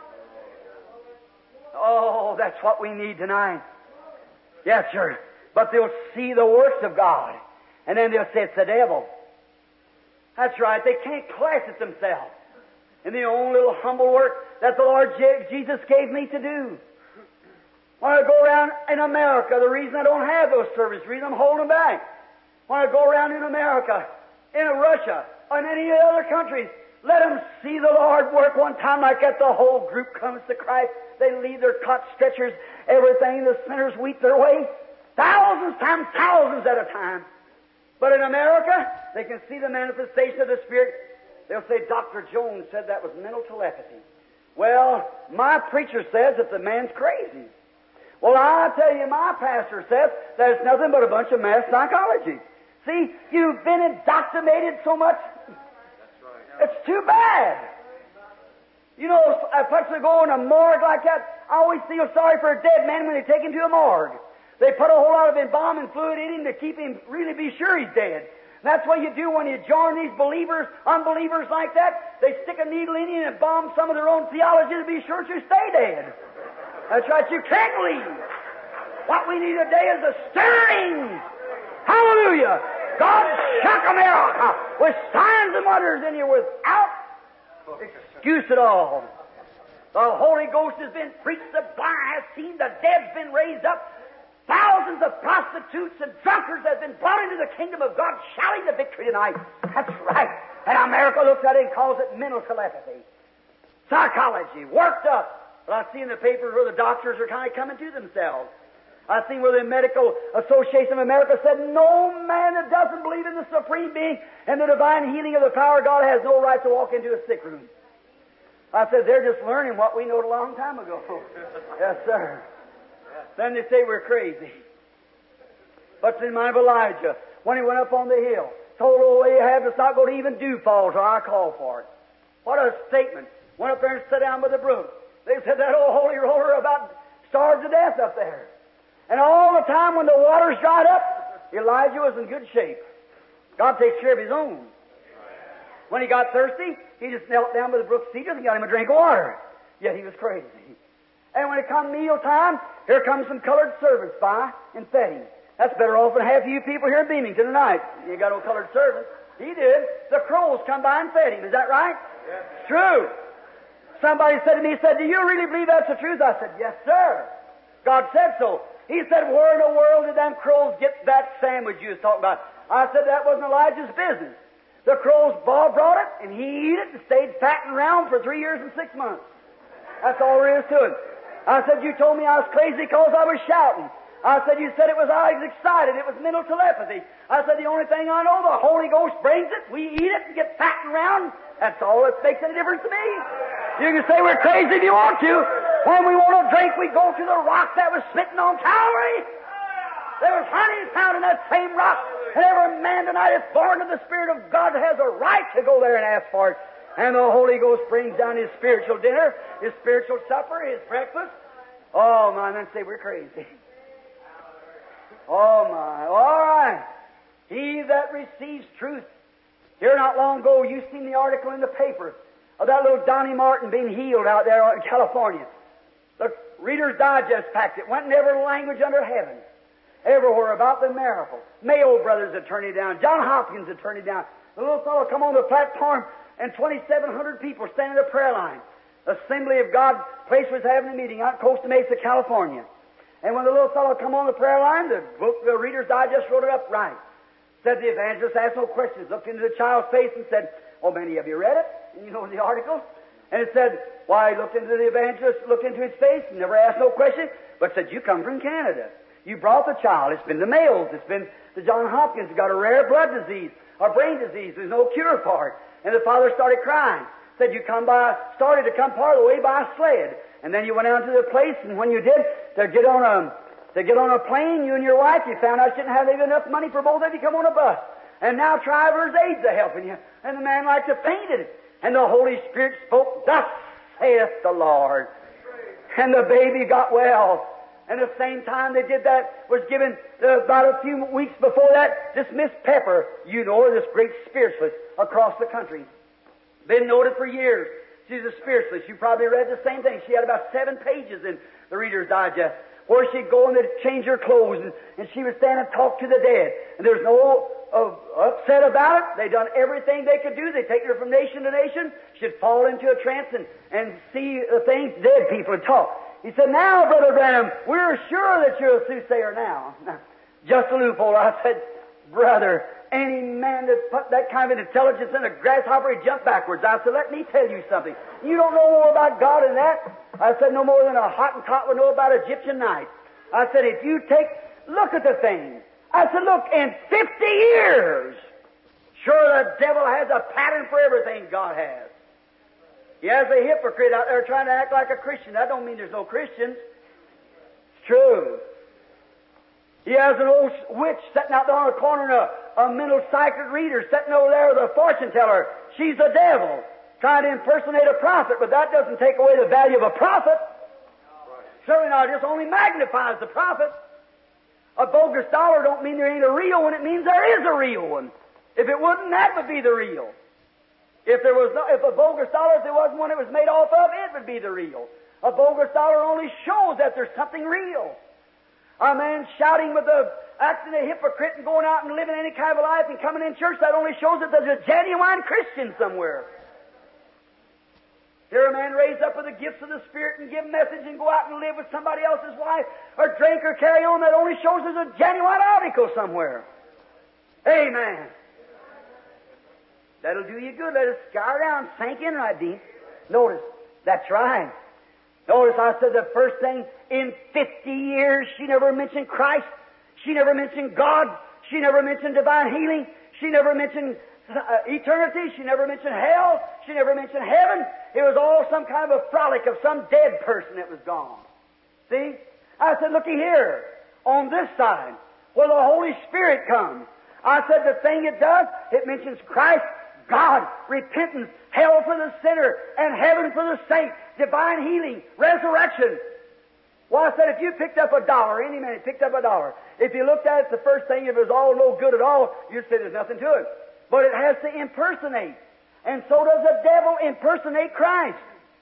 Oh, that's what we need tonight. Yes, sir. But they'll see the works of God, and then they'll say it's the devil. That's right. They can't class it themselves in the own little humble work that the Lord Jesus gave me to do. When I go around in America, the reason I don't have those services, the reason I'm holding back. When I go around in America, in Russia, or in any other countries, let them see the Lord work one time like that. The whole group comes to Christ. They leave their cot stretchers, everything. The sinners weep their way. Thousands times thousands at a time. But in America, they can see the manifestation of the Spirit. They'll say, Doctor Jones said that was mental telepathy. Well, my preacher says that the man's crazy. Well, I tell you, my pastor says that it's nothing but a bunch of mass psychology. See, you've been indoctrinated so much. That's right. It's too bad. You know, if I go in a morgue like that, I always feel sorry for a dead man when they take him to a morgue. They put a whole lot of embalming fluid in him to keep him really be sure he's dead. And that's what you do when you join these believers, unbelievers like that. They stick a needle in you and embalm some of their own theology to be sure you stay dead. That's right, you can't leave. What we need today is a stirring. Hallelujah. God shook America with signs and wonders in you without excuse at all. The Holy Ghost has been preached, the blind has seen, the dead's been raised up. Thousands of prostitutes and drunkards have been brought into the kingdom of God, shouting the victory tonight. That's right. And America looks at it and calls it mental telepathy. Psychology, worked up. But I see in the papers where the doctors are kind of coming to themselves. I seen where the Medical Association of America said no man that doesn't believe in the Supreme Being and the divine healing of the power of God has no right to walk into a sick room. I said, they're just learning what we knowed a long time ago. Yes, sir. Then they say we're crazy. What's in mind of Elijah? When he went up on the hill, told old Ahab to not go to even dew fall till I call for it. What a statement. Went up there and sat down by the brook. They said that old holy roller about starved to death up there. And all the time when the waters dried up, Elijah was in good shape. God takes care of His own. When he got thirsty, he just knelt down by the brook cedars and got him a drink of water. Yet he was crazy. And when it come meal time, here comes some colored servants by and fed him. That's better off than half of you people here in Beamington tonight. You got no colored servants. He did. The crows come by and fed him. Is that right? Yes. It's true. Somebody said to me, he said, do you really believe that's the truth? I said, yes, sir. God said so. He said, where in the world did them crows get that sandwich you was talking about? I said, that wasn't Elijah's business. The crows ball brought it, and he ate it and stayed fat and round for three years and six months. That's all there is to it. I said, you told me I was crazy because I was shouting. I said, you said it was I was excited. It was mental telepathy. I said, the only thing I know, the Holy Ghost brings it. We eat it and get fat and round. That's all that makes any difference to me. You can say we're crazy if you want to. When we want to drink, we go to the rock that was smitten on Calvary. There was honey found in that same rock. And every man tonight that's born of the Spirit of God has a right to go there and ask for it. And the Holy Ghost brings down His spiritual dinner, His spiritual supper, His breakfast. Oh, my, and then say we're crazy. Oh, my. All right. He that receives truth. Here not long ago, you've seen the article in the paper of that little Donnie Martin being healed out there in California. The Reader's Digest packed it. Went in every language under heaven. Everywhere about the miracle. Mayo Brothers had turned it down. John Hopkins had turned it down. The little fellow come on the platform and twenty-seven hundred people standing in the prayer line. Assembly of God place was having a meeting out in Costa Mesa, California. And when the little fellow come on the prayer line, the book, the Reader's Digest wrote it up right. Said the evangelist asked no questions, looked into the child's face and said, oh, Manny, have you read it? And you know the article? And it said, why, he looked into the evangelist, looked into his face, and never asked no question, but said, you come from Canada. You brought the child. It's been the Mayos. It's been the John Hopkins. He's got a rare blood disease, or brain disease. There's no cure for it. And the father started crying. Said, you come by, started to come part of the way by a sled. And then you went out to the place, and when you did, to get on a, to get on a plane, you and your wife, you found out you didn't have enough money for both of you to come on a bus. And now travelers' aids are helping you. And the man like to fainted. And the Holy Spirit spoke, thus saith the Lord. And the baby got well. And at the same time they did that, was given uh, about a few weeks before that, this Miss Pepper, you know her, this great spiritualist across the country. Been noted for years. She's a spiritualist. You probably read the same thing. She had about seven pages in the Reader's Digest, where she'd go and they'd change her clothes, and, and she would stand and talk to the dead. And there's no uh, upset about it. They done everything they could do. They take her from nation to nation. She'd fall into a trance and, and see the things dead people would talk. He said, now, Brother Branham, we're sure that you're a soothsayer now. Just a loophole. I said, brother, any man that put that kind of intelligence in a grasshopper, he'd jump backwards. I said, let me tell you something. You don't know more about God than that. I said, no more than a Hottentot would know about Egyptian night. I said, if you take, look at the thing. I said, look, in fifty years, sure the devil has a pattern for everything God has. He has a hypocrite out there trying to act like a Christian. That don't mean there's no Christians. It's true. He has an old witch sitting out there on the corner, and a, a mental psychic reader sitting over there with a fortune teller. She's a devil, trying to impersonate a prophet, but that doesn't take away the value of a prophet. Certainly not. It just only magnifies the prophet. A bogus dollar don't mean there ain't a real one. It means there is a real one. If it wouldn't, that would be the real. If there was no, if a bogus dollar, if there wasn't one it was made off of, it would be the real. A bogus dollar only shows that there's something real. A man shouting with the acting a hypocrite and going out and living any kind of life and coming in church, that only shows that there's a genuine Christian somewhere. Here a man raised up with the gifts of the Spirit and give a message and go out and live with somebody else's wife or drink or carry on, that only shows there's a genuine article somewhere. Amen. That'll do you good. Let it scour down, sink in right deep. Notice, that's right. Notice I said the first thing, in fifty years she never mentioned Christ. She never mentioned God. She never mentioned divine healing. She never mentioned uh, eternity. She never mentioned hell. She never mentioned heaven. It was all some kind of a frolic of some dead person that was gone. See? I said, looky here, on this side, where the Holy Spirit comes. I said the thing it does, it mentions Christ, God, repentance, hell for the sinner, and heaven for the saint, divine healing, resurrection. Well, I said, if you picked up a dollar, any man picked up a dollar, if you looked at it, the first thing, if it was all no good at all, you'd say there's nothing to it. But it has to impersonate. And so does the devil impersonate Christ.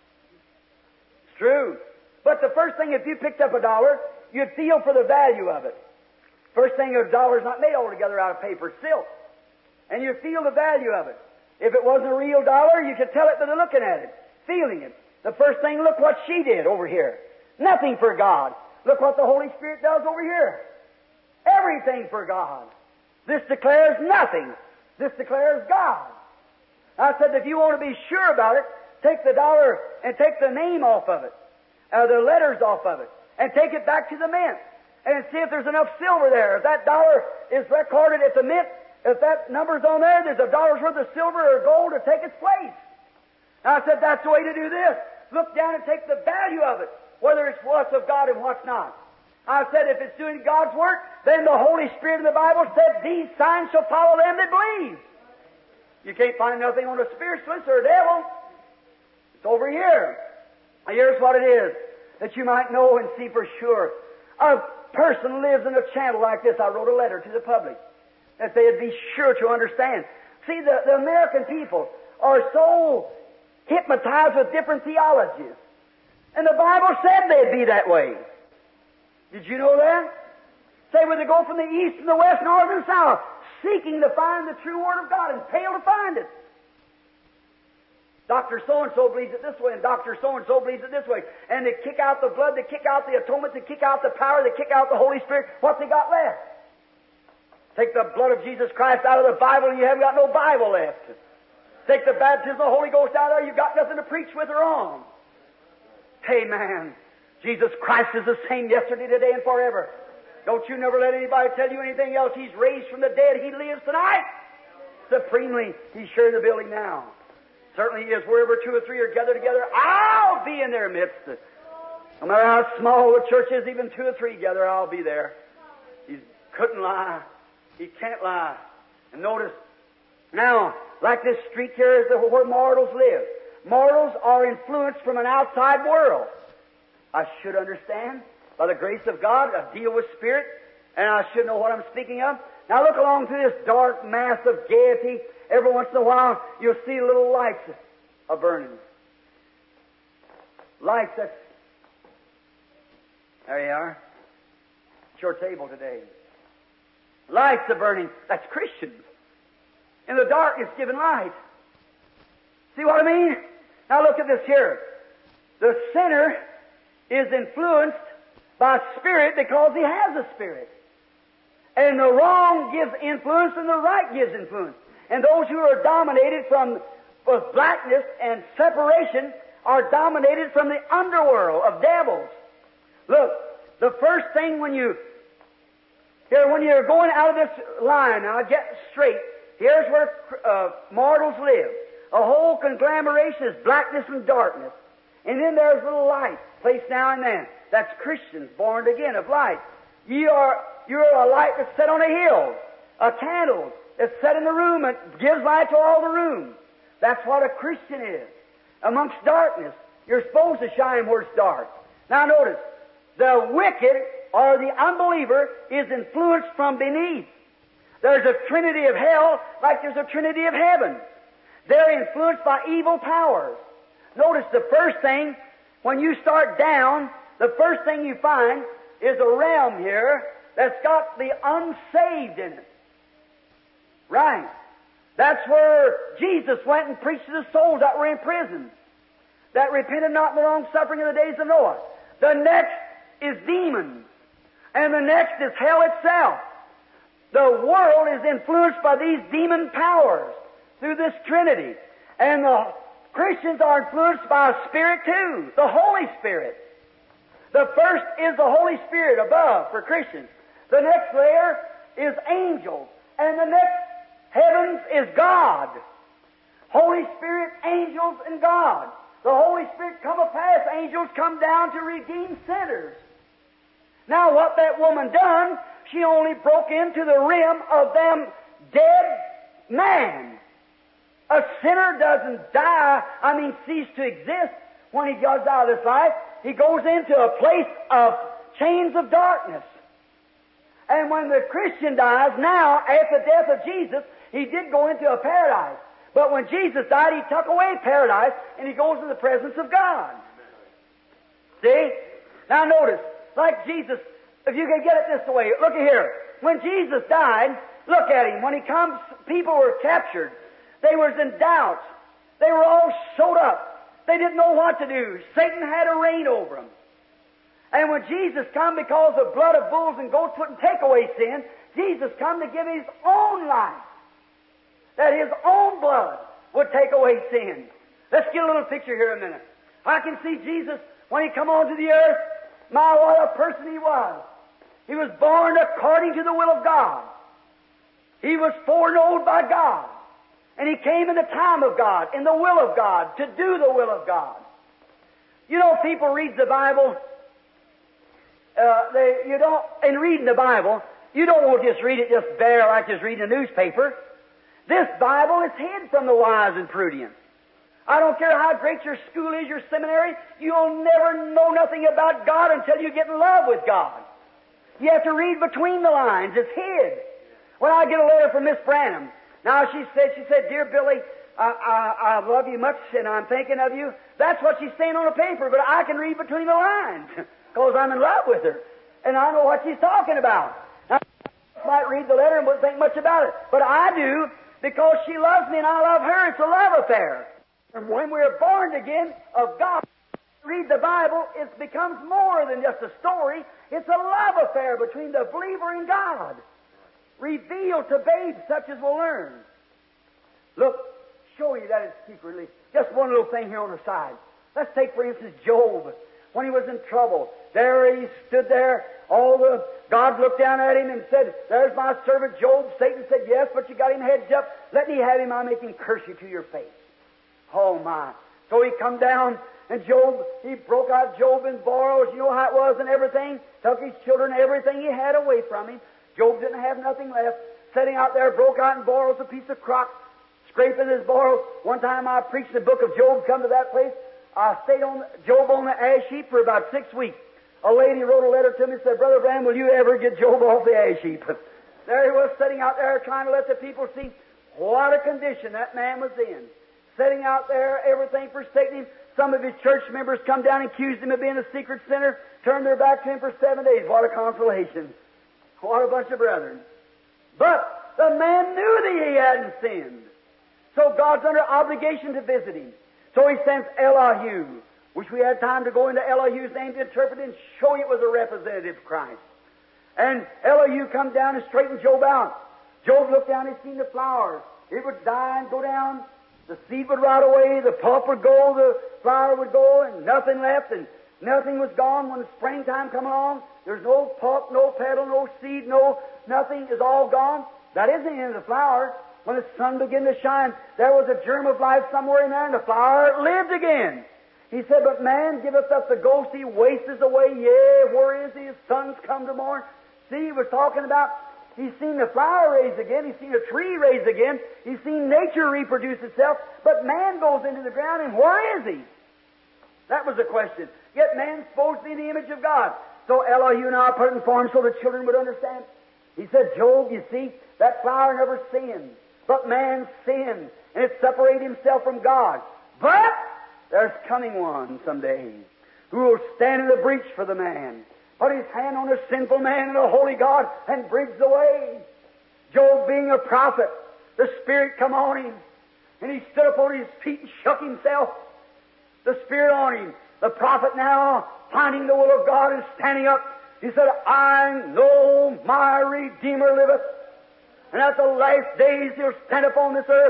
It's true. But the first thing, if you picked up a dollar, you'd feel for the value of it. First thing, a dollar's not made altogether out of paper, it's silk. And you feel the value of it. If it wasn't a real dollar, you could tell it by looking at it, feeling it. The first thing, look what she did over here. Nothing for God. Look what the Holy Spirit does over here. Everything for God. This declares nothing. This declares God. I said, if you want to be sure about it, take the dollar and take the name off of it, uh, the letters off of it, and take it back to the mint, and see if there's enough silver there. If that dollar is recorded at the mint, if that number's on there, there's a dollar's worth of silver or gold to take its place. I said, that's the way to do this. Look down and take the value of it, whether it's what's of God and what's not. I said, if it's doing God's work, then the Holy Spirit in the Bible said, these signs shall follow them that believe. You can't find nothing on a spiritualist or a devil. It's over here. Now, here's what it is, that you might know and see for sure. A person lives in a channel like this. I wrote a letter to the public, that they'd be sure to understand. See, the, the American people are so hypnotized with different theologies. And the Bible said they'd be that way. Did you know that? Say, where they go from the east and the west, north and south, seeking to find the true Word of God and fail to find it. Doctor so-and-so believes it this way, and Doctor so-and-so believes it this way. And they kick out the blood, they kick out the atonement, they kick out the power, they kick out the Holy Spirit. What's they got left? Take the blood of Jesus Christ out of the Bible, and you haven't got no Bible left. Take the baptism of the Holy Ghost out of there, you've got nothing to preach with or on. Amen. Jesus Christ is the same yesterday, today, and forever. Don't you never let anybody tell you anything else. He's raised from the dead. He lives tonight. Supremely, He's sure in the building now. Certainly He is. Wherever two or three are gathered together, I'll be in their midst. No matter how small the church is, even two or three together, I'll be there. He couldn't lie. He can't lie. And notice, now, like this street here is where mortals live. Mortals are influenced from an outside world. I should understand, by the grace of God, I deal with spirit, and I should know what I'm speaking of. Now look along through this dark mass of gaiety. Every once in a while, you'll see little lights a burning. Lights that's... There you are. It's your table today. Lights are burning. That's Christians. In the darkness giving light. See what I mean? Now look at this here. The sinner is influenced by spirit because he has a spirit. And the wrong gives influence and the right gives influence. And those who are dominated from with blackness and separation are dominated from the underworld of devils. Look, the first thing when you here when you're going out of this line, now get straight, here's where uh, mortals live. A whole conglomeration is blackness and darkness. And then there's little light placed now and then. That's Christians born again of light. You are, you're a light that's set on a hill. A candle that's set in the room and gives light to all the room. That's what a Christian is. Amongst darkness, you're supposed to shine where it's dark. Now notice, the wicked or the unbeliever is influenced from beneath. There's a trinity of hell like there's a trinity of heaven. They're influenced by evil powers. Notice the first thing, when you start down, the first thing you find is a realm here that's got the unsaved in it. Right. That's where Jesus went and preached to the souls that were in prison, that repented not in the long suffering of the days of Noah. The next is demons, and the next is hell itself. The world is influenced by these demon powers through this Trinity. And the Christians are influenced by a Spirit too, the Holy Spirit. The first is the Holy Spirit above for Christians. The next layer is angels. And the next heavens is God. Holy Spirit, angels, and God. The Holy Spirit come upon angels come down to redeem sinners. Now what that woman done, she only broke into the rim of them dead man. A sinner doesn't die, I mean cease to exist when he goes out of this life. He goes into a place of chains of darkness. And when the Christian dies, now, after the death of Jesus, he did go into a paradise. But when Jesus died, he took away paradise, and he goes in the presence of God. See? Now notice, like Jesus, if you can get it this way, look at here. When Jesus died, look at him. When he comes, people were captured. They was in doubt. They were all sewed up. They didn't know what to do. Satan had a reign over them. And when Jesus come, because the blood of bulls and goats wouldn't take away sin, Jesus come to give his own life. That his own blood would take away sin. Let's get a little picture here a minute. I can see Jesus, when he come onto the earth, my, what a person he was. He was born according to the will of God. He was foreknown by God. And he came in the time of God, in the will of God, to do the will of God. You know, people read the Bible. Uh, they, you don't, in reading the Bible, you don't want to just read it just bare like just reading a newspaper. This Bible is hid from the wise and prudent. I don't care how great your school is, your seminary, you'll never know nothing about God until you get in love with God. You have to read between the lines. It's hid. When I get a letter from Miss Branham, now she said, she said, "Dear Billy, I, I, I love you much and I'm thinking of you." That's what she's saying on the paper, but I can read between the lines because I'm in love with her. And I know what she's talking about. Now, I might read the letter and wouldn't think much about it, but I do because she loves me and I love her. It's a love affair. And when we're born again of God, read the Bible, it becomes more than just a story. It's a love affair between the believer and God, revealed to babes such as will learn. Look, show you that it's secretly. Just one little thing here on the side. Let's take, for instance, Job. When he was in trouble, there he stood there. All the God looked down at him and said, "There's my servant Job." Satan said, "Yes, but you got him hedged up. Let me have him. I make him curse you to your face." Oh my! So he come down, and Job, he broke out Job in borrows. You know how it was and everything. Took his children, everything he had away from him. Job didn't have nothing left. Sitting out there, broke out in borrows, a piece of crock, scraping his borrows. One time I preached the book of Job, come to that place. I stayed on Job on the ash heap for about six weeks. A lady wrote a letter to me and said, "Brother Branham, will you ever get Job off the ash heap?" There he was sitting out there trying to let the people see what a condition that man was in. Sitting out there, everything forsaking him. Some of his church members come down and accused him of being a secret sinner, turned their back to him for seven days. What a consolation. What a bunch of brethren. But the man knew that he hadn't sinned. So God's under obligation to visit him. So he sends Elihu. Wish we had time to go into Elihu's name to interpret it and show you it was a representative of Christ. And Elihu come down and straightened Job out. Job looked down and seen the flowers. It would die and go down. The seed would rot away. The pulp would go. The flower would go, and nothing left. And nothing was gone when the springtime come along. There's no pulp, no petal, no seed, no nothing is all gone. That isn't the end of the flower. When the sun began to shine, there was a germ of life somewhere in there, and the flower lived again. He said, "But man giveth up the ghost, he wasteth away. Yea, where is he? His sons come to mourn." See, he was talking about, he's seen the flower raise again, he's seen a tree raise again, he's seen nature reproduce itself, but man goes into the ground, and where is he? That was the question. Yet man's supposed to be the image of God. So Elihu now put it in form so the children would understand. He said, "Job, you see, that flower never sinned, but man sinned, and it separated himself from God. But there's coming one someday who will stand in the breach for the man, put his hand on a sinful man and a holy God, and bridge the way." Job being a prophet, the Spirit come on him, and he stood up on his feet and shook himself. The Spirit on him. The prophet now, finding the will of God and standing up, he said, "I know my Redeemer liveth, and at the last days he'll stand upon this earth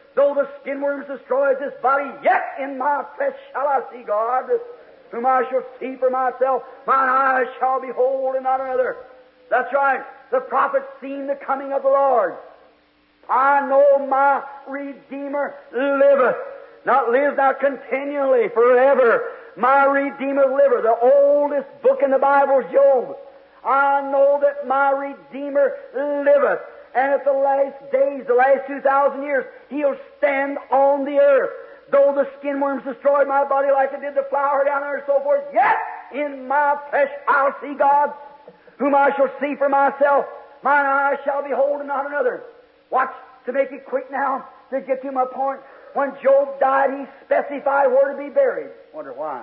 Though the skin worms destroy this body, yet in my flesh shall I see God, whom I shall see for myself. Mine eyes shall behold and not another. That's right. The prophet seen the coming of the Lord. I know my Redeemer liveth. Not lives now continually, forever. My Redeemer liveth. The oldest book in the Bible is Job. I know that my Redeemer liveth. And at the last days, the last two thousand years, He'll stand on the earth. Though the skin worms destroyed my body like it did the flower down there and so forth, yet in my flesh I'll see God, whom I shall see for myself. Mine eyes shall behold and not another. Watch, to make it quick now, to get to my point. When Job died, he specified where to be buried. Wonder why.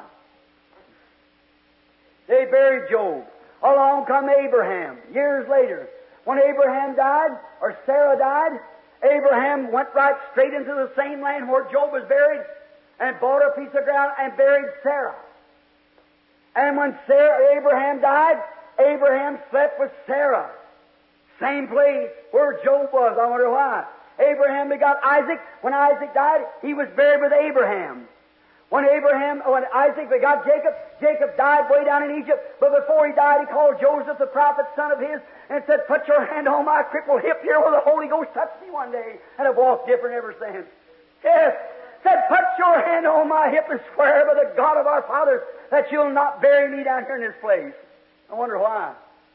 They buried Job. Along come Abraham, years later. When Abraham died, or Sarah died, Abraham went right straight into the same land where Job was buried and bought a piece of ground and buried Sarah. And when Sarah, Abraham died, Abraham slept with Sarah. Same place where Job was. I wonder why. Abraham begot Isaac. When Isaac died, he was buried with Abraham. When Abraham, when Isaac begot Jacob, Jacob died way down in Egypt. But before he died, he called Joseph, the prophet, son of his, and said, "Put your hand on my crippled hip here where the Holy Ghost touched me one day." And I've walked different ever since. Yes, said, "Put your hand on my hip and swear by the God of our fathers that you'll not bury me down here in this place." I wonder why.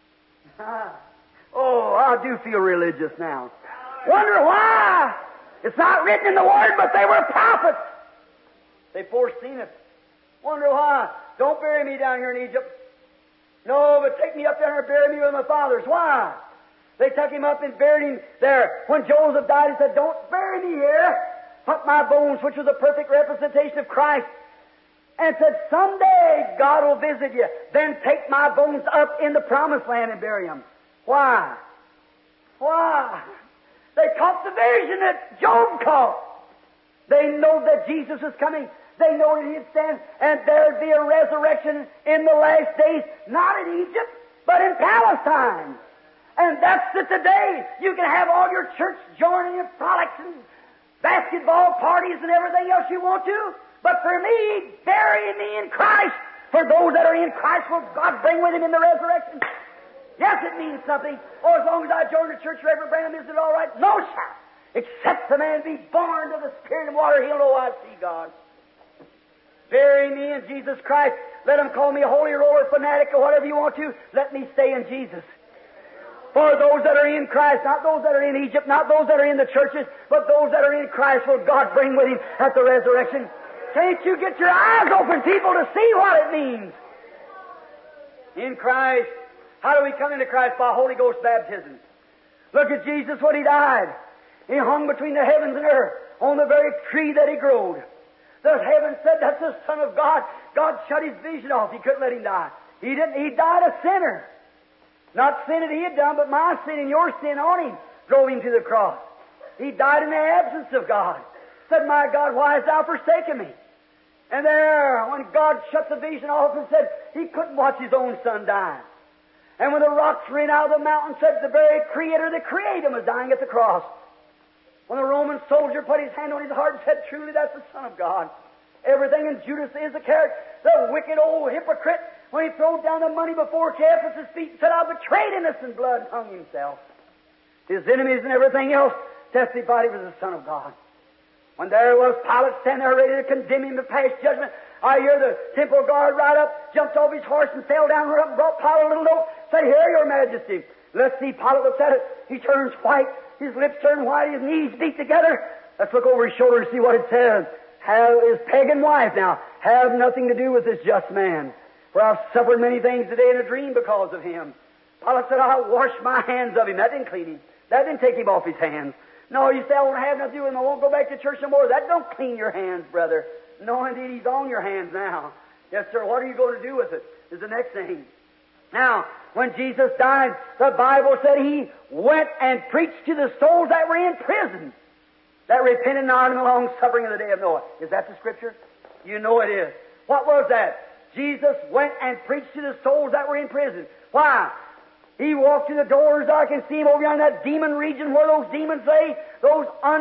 Oh, I do feel religious now. Wonder why. It's not written in the Word, but they were prophets. They foreseen it. Wonder why. Don't bury me down here in Egypt. No, but take me up there and bury me with my fathers. Why? They took him up and buried him there. When Joseph died, he said, "Don't bury me here. Put my bones," which was a perfect representation of Christ, and said, "Someday God will visit you. Then take my bones up in the promised land and bury them." Why? Why? They caught the vision that Job caught. They know that Jesus is coming. They know that He'd stand, and there'd be a resurrection in the last days, not in Egypt, but in Palestine. And that's it today. You can have all your church joining in frolics and basketball parties and everything else you want to, but for me, bury me in Christ. For those that are in Christ, will God bring with Him in the resurrection? Yes, it means something. Oh, as long as I join the church, Reverend Branham, is it all right? No, sir. Except the man be born of the Spirit and water, he'll know I see God. Bury me in Jesus Christ. Let them call me a holy roller, fanatic, or whatever you want to. Let me stay in Jesus. For those that are in Christ, not those that are in Egypt, not those that are in the churches, but those that are in Christ will God bring with Him at the resurrection. Can't you get your eyes open, people, to see what it means? In Christ. How do we come into Christ? By Holy Ghost baptism. Look at Jesus when He died. He hung between the heavens and earth on the very tree that He growed. The heavens said, "That's the Son of God." God shut His vision off. He couldn't let Him die. He didn't. He died a sinner. Not sin that He had done, but my sin and your sin on Him drove Him to the cross. He died in the absence of God. Said, "My God, why hast Thou forsaken me?" And there, when God shut the vision off and said He couldn't watch His own Son die. And when the rocks ran out of the mountain, said the very Creator that created Him was dying at the cross. When the Roman soldier put his hand on his heart and said, "Truly, that's the Son of God." Everything in Judas Iscariot, the wicked old hypocrite, when he threw down the money before Caiaphas' feet and said, "I betrayed innocent blood," and hung himself. His enemies and everything else testified He was the Son of God. When there was Pilate standing there ready to condemn Him to pass judgment, I hear the temple guard ride up, jumped off his horse, and fell down and brought Pilate a little note, said, "Here, Your Majesty." Let's see. Pilate looks at it. He turns white. His lips turn white. His knees beat together. Let's look over his shoulder and see what it says. Have his pagan wife now have nothing to do with this just man. For I've suffered many things today in a dream because of him. Pilate said, "I'll wash my hands of him." That didn't clean him. That didn't take him off his hands. No, you say, "I won't have nothing to do with him. I won't go back to church no more." That don't clean your hands, brother. No, indeed, he's on your hands now. Yes, sir. What are you going to do with it is the next thing. Now, when Jesus died, the Bible said He went and preached to the souls that were in prison, that repented not in the long suffering of the day of Noah. Is that the Scripture? You know it is. What was that? Jesus went and preached to the souls that were in prison. Why? He walked to the doors. I can see Him over there in that demon region where those demons lay, those un,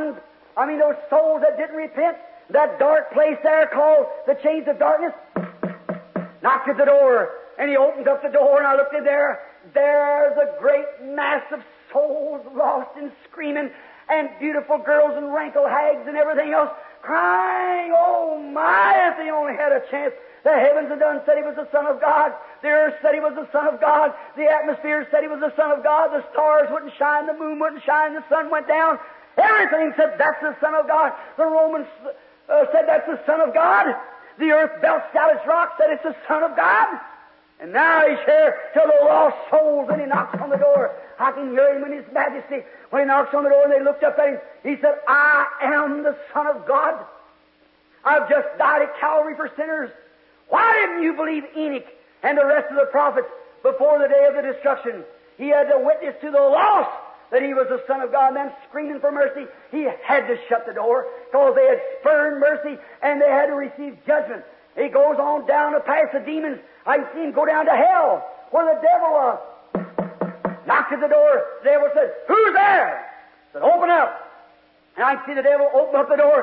I mean, those souls that didn't repent, that dark place there called the chains of darkness, knocked at the door, and he opened up the door, and I looked in there. There's a great mass of souls lost and screaming, and beautiful girls and wrinkled hags and everything else crying, oh my, if they only had a chance. The heavens had done said he was the Son of God. The earth said he was the Son of God. The atmosphere said he was the Son of God. The stars wouldn't shine. The moon wouldn't shine. The sun went down. Everything said that's the Son of God. The Romans uh, said that's the Son of God. The earth belched out its rock, said it's the Son of God. And now he's here to the lost souls, and he knocks on the door. I can hear him in his majesty. When he knocks on the door and they looked up at him, he said, I am the Son of God. I've just died at Calvary for sinners. Why didn't you believe Enoch and the rest of the prophets before the day of the destruction? He had to witness to the lost that he was the Son of God, and them screaming for mercy. He had to shut the door because they had spurned mercy and they had to receive judgment. He goes on down to past the demons. I can see him go down to hell where the devil was. Knocked at the door. The devil said, who's there? Said, open up. And I can see the devil open up the door.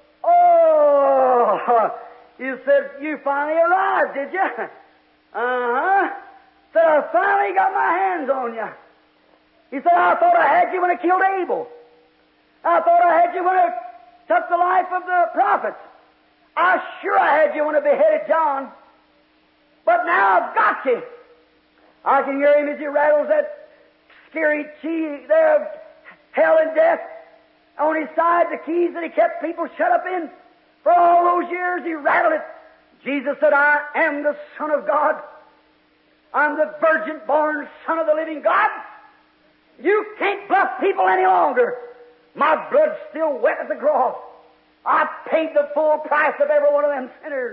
Oh, you said, you finally arrived, did you? Uh-huh. Said, I finally got my hands on you. He said, I thought I had you when I killed Abel. I thought I had you when I took the life of the prophets. I sure I had you when I beheaded John. But now I've got you. I can hear him as he rattles that scary key there of hell and death. On his side, the keys that he kept people shut up in. For all those years, he rattled it. Jesus said, I am the Son of God. I'm the virgin-born Son of the living God. You can't bluff people any longer. My blood's still wet at the cross. I paid the full price of every one of them sinners.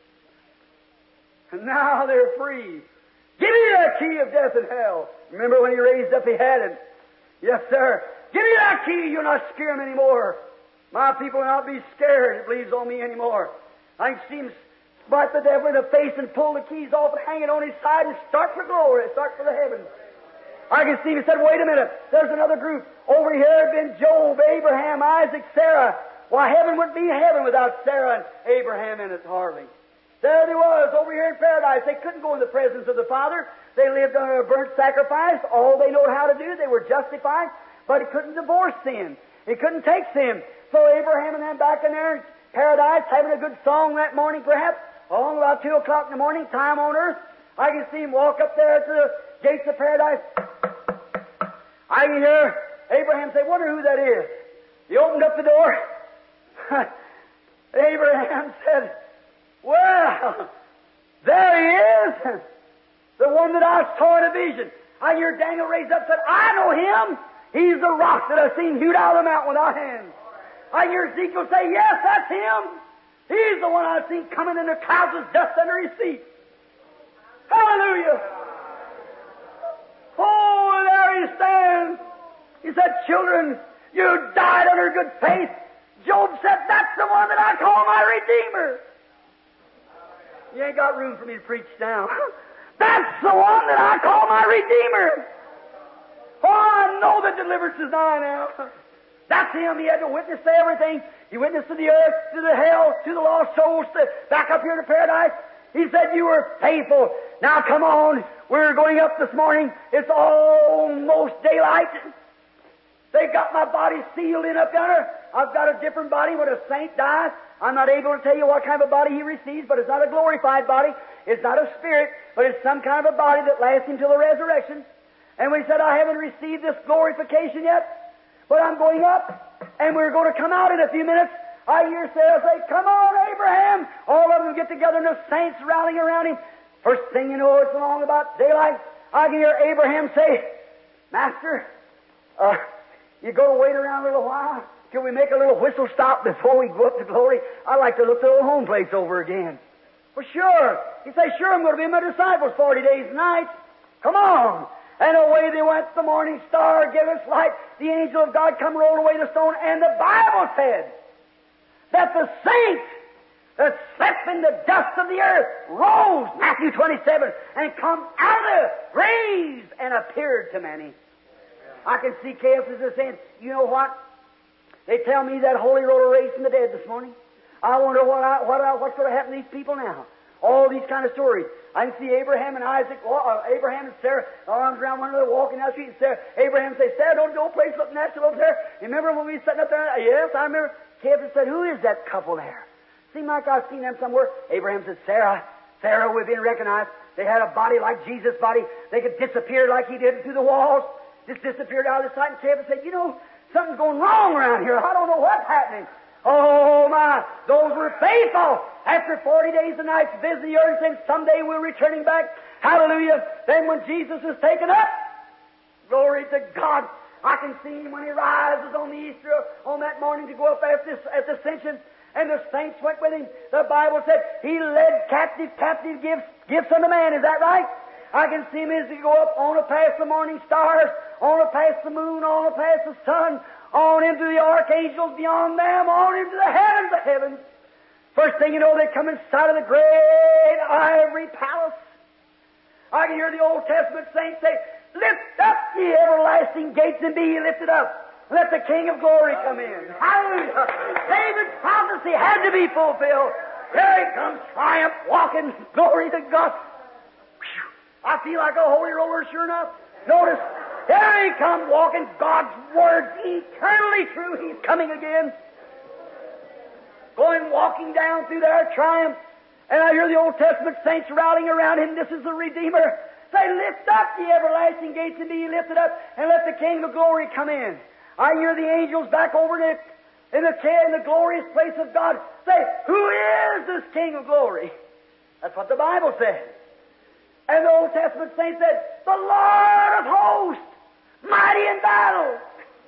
And now they're free. Give me that key of death and hell. Remember when he raised up, he had it. Yes, sir. Give me that key. You'll not scare them anymore. My people will not be scared. It believes on me anymore. I can see him smite the devil in the face and pull the keys off and hang it on his side and start for glory, start for the heavens. I can see him. He said, wait a minute. There's another group. Over here had been Job, Abraham, Isaac, Sarah. Why, heaven wouldn't be heaven without Sarah and Abraham in it, hardly. There they was, over here in paradise. They couldn't go in the presence of the Father. They lived under a burnt sacrifice. All they know how to do, they were justified. But he couldn't divorce sin. He couldn't take sin. So Abraham and them back in there in paradise, having a good song that morning perhaps, along about two o'clock in the morning, time on earth. I can see him walk up there to the gates of paradise. I can hear Abraham say, wonder who that is. He opened up the door. Abraham said, well, there he is. The one that I saw in a vision. I hear Daniel raised up and said, I know him. He's the rock that I've seen hewed out of the mountain with our hands. I hear Ezekiel say, yes, that's him. He's the one I've seen coming in the clouds with dust under his feet. Hallelujah. Oh, there he stands. He said, children, you died under good faith. Job said, that's the one that I call my Redeemer. You ain't got room for me to preach now. That's the one that I call my Redeemer. Oh, I know that deliverance is nigh now. That's him. He had to witness to everything. He witnessed to the earth, to the hell, to the lost souls, to back up here to paradise. He said, you were faithful. Now come on. We're going up this morning. It's almost daylight. They got my body sealed in up yonder. I've got a different body when a saint dies. I'm not able to tell you what kind of a body he receives, but it's not a glorified body. It's not a spirit, but it's some kind of a body that lasts until the resurrection. And we said, I haven't received this glorification yet, but I'm going up, and we're going to come out in a few minutes. I hear Sarah say, come on, Abraham. All of them get together, and the saints rallying around him. First thing you know, it's along about daylight. I can hear Abraham say, Master, uh, you going to wait around a little while till we make a little whistle stop before we go up to glory? I'd like to look the old home place over again. Well, sure. He says, sure, I'm going to be my disciples forty days and nights. Come on. And away they went. The morning star gave us light. The angel of God come roll away the stone. And the Bible said that the saints that slept in the dust of the earth rose, Matthew twenty-seven, and come out of the graves and appeared to many. I can see Caiaphas is saying, you know what? They tell me that Holy Roller raised from the dead this morning. I wonder what I, what I, what's going to happen to these people now. All these kind of stories. I can see Abraham and Isaac, uh, Abraham and Sarah, arms around one another, walking down the street, and Sarah, Abraham says, Sarah, don't go place look natural over there. You remember when we were sitting up there? Yes, I remember. Kevin said, who is that couple there? Seemed like I've seen them somewhere. Abraham said, Sarah. Sarah, we've been recognized. They had a body like Jesus' body. They could disappear like he did through the walls. Just disappeared out of the sight. And Kevin said, you know, something's going wrong around here. I don't know what's happening. Oh, my. Those were faithful. After forty days and nights visiting the earth, saying, someday we're returning back. Hallelujah. Then when Jesus was taken up, glory to God, I can see him when he rises on the Easter, on that morning to go up after this, at the ascension, and the saints went with him. The Bible said he led captive, captive gifts, gifts unto man. Is that right? I can see him as he go up on past the morning stars, on past the moon, on past the sun, on into the archangels beyond them, on into the heavens of heavens. First thing you know, they come inside of the great ivory palace. I can hear the Old Testament saints say, lift up ye everlasting gates and be ye lifted up. Let the King of glory come in. Hallelujah. David's prophecy had to be fulfilled. Here he comes, triumph, walking. Glory to God. Whew. I feel like a holy roller, sure enough. Notice, here he comes, walking. God's Word, eternally true. He's coming again. Going walking down through there, triumph. And I hear the Old Testament saints rallying around him. This is the Redeemer. Say, lift up the everlasting gates and be ye lifted up, and let the King of glory come in. I hear the angels back over in the, in the, in the glorious place of God say, who is this King of glory? That's what the Bible says. And the Old Testament saints said, the Lord of hosts, mighty in battle.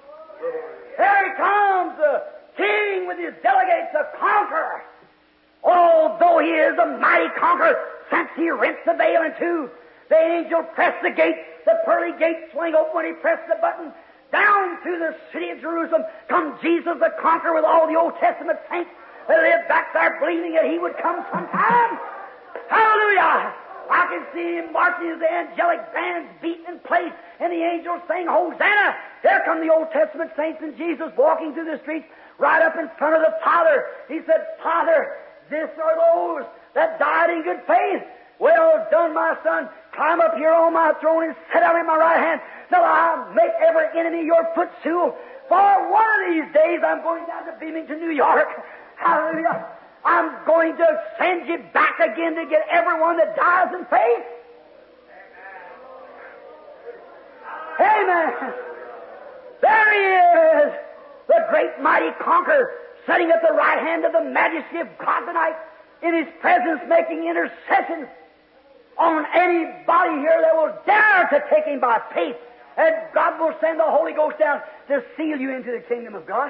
Here he comes, the King with his delegates, a conqueror. Although he is a mighty conqueror, since he rent the veil in two, the angel pressed the gate, the pearly gate swing open when he pressed the button. Down through the city of Jerusalem come Jesus the conqueror with all the Old Testament saints that lived back there believing that he would come sometime. Hallelujah! I can see him marching as the angelic bands beating and playing, and the angels saying, Hosanna! Here come the Old Testament saints and Jesus walking through the streets right up in front of the Father. He said, Father, this are those that died in good faith. Well done, my son. Climb up here on my throne and sit down in my right hand till I make every enemy your footstool. For one of these days I'm going down to Beamington, New York. Hallelujah. I'm going to send you back again to get everyone that dies in faith. Amen. There he is, the great mighty conqueror, sitting at the right hand of the majesty of God tonight, in his presence making intercession on anybody here that will dare to take him by faith. And God will send the Holy Ghost down to seal you into the kingdom of God.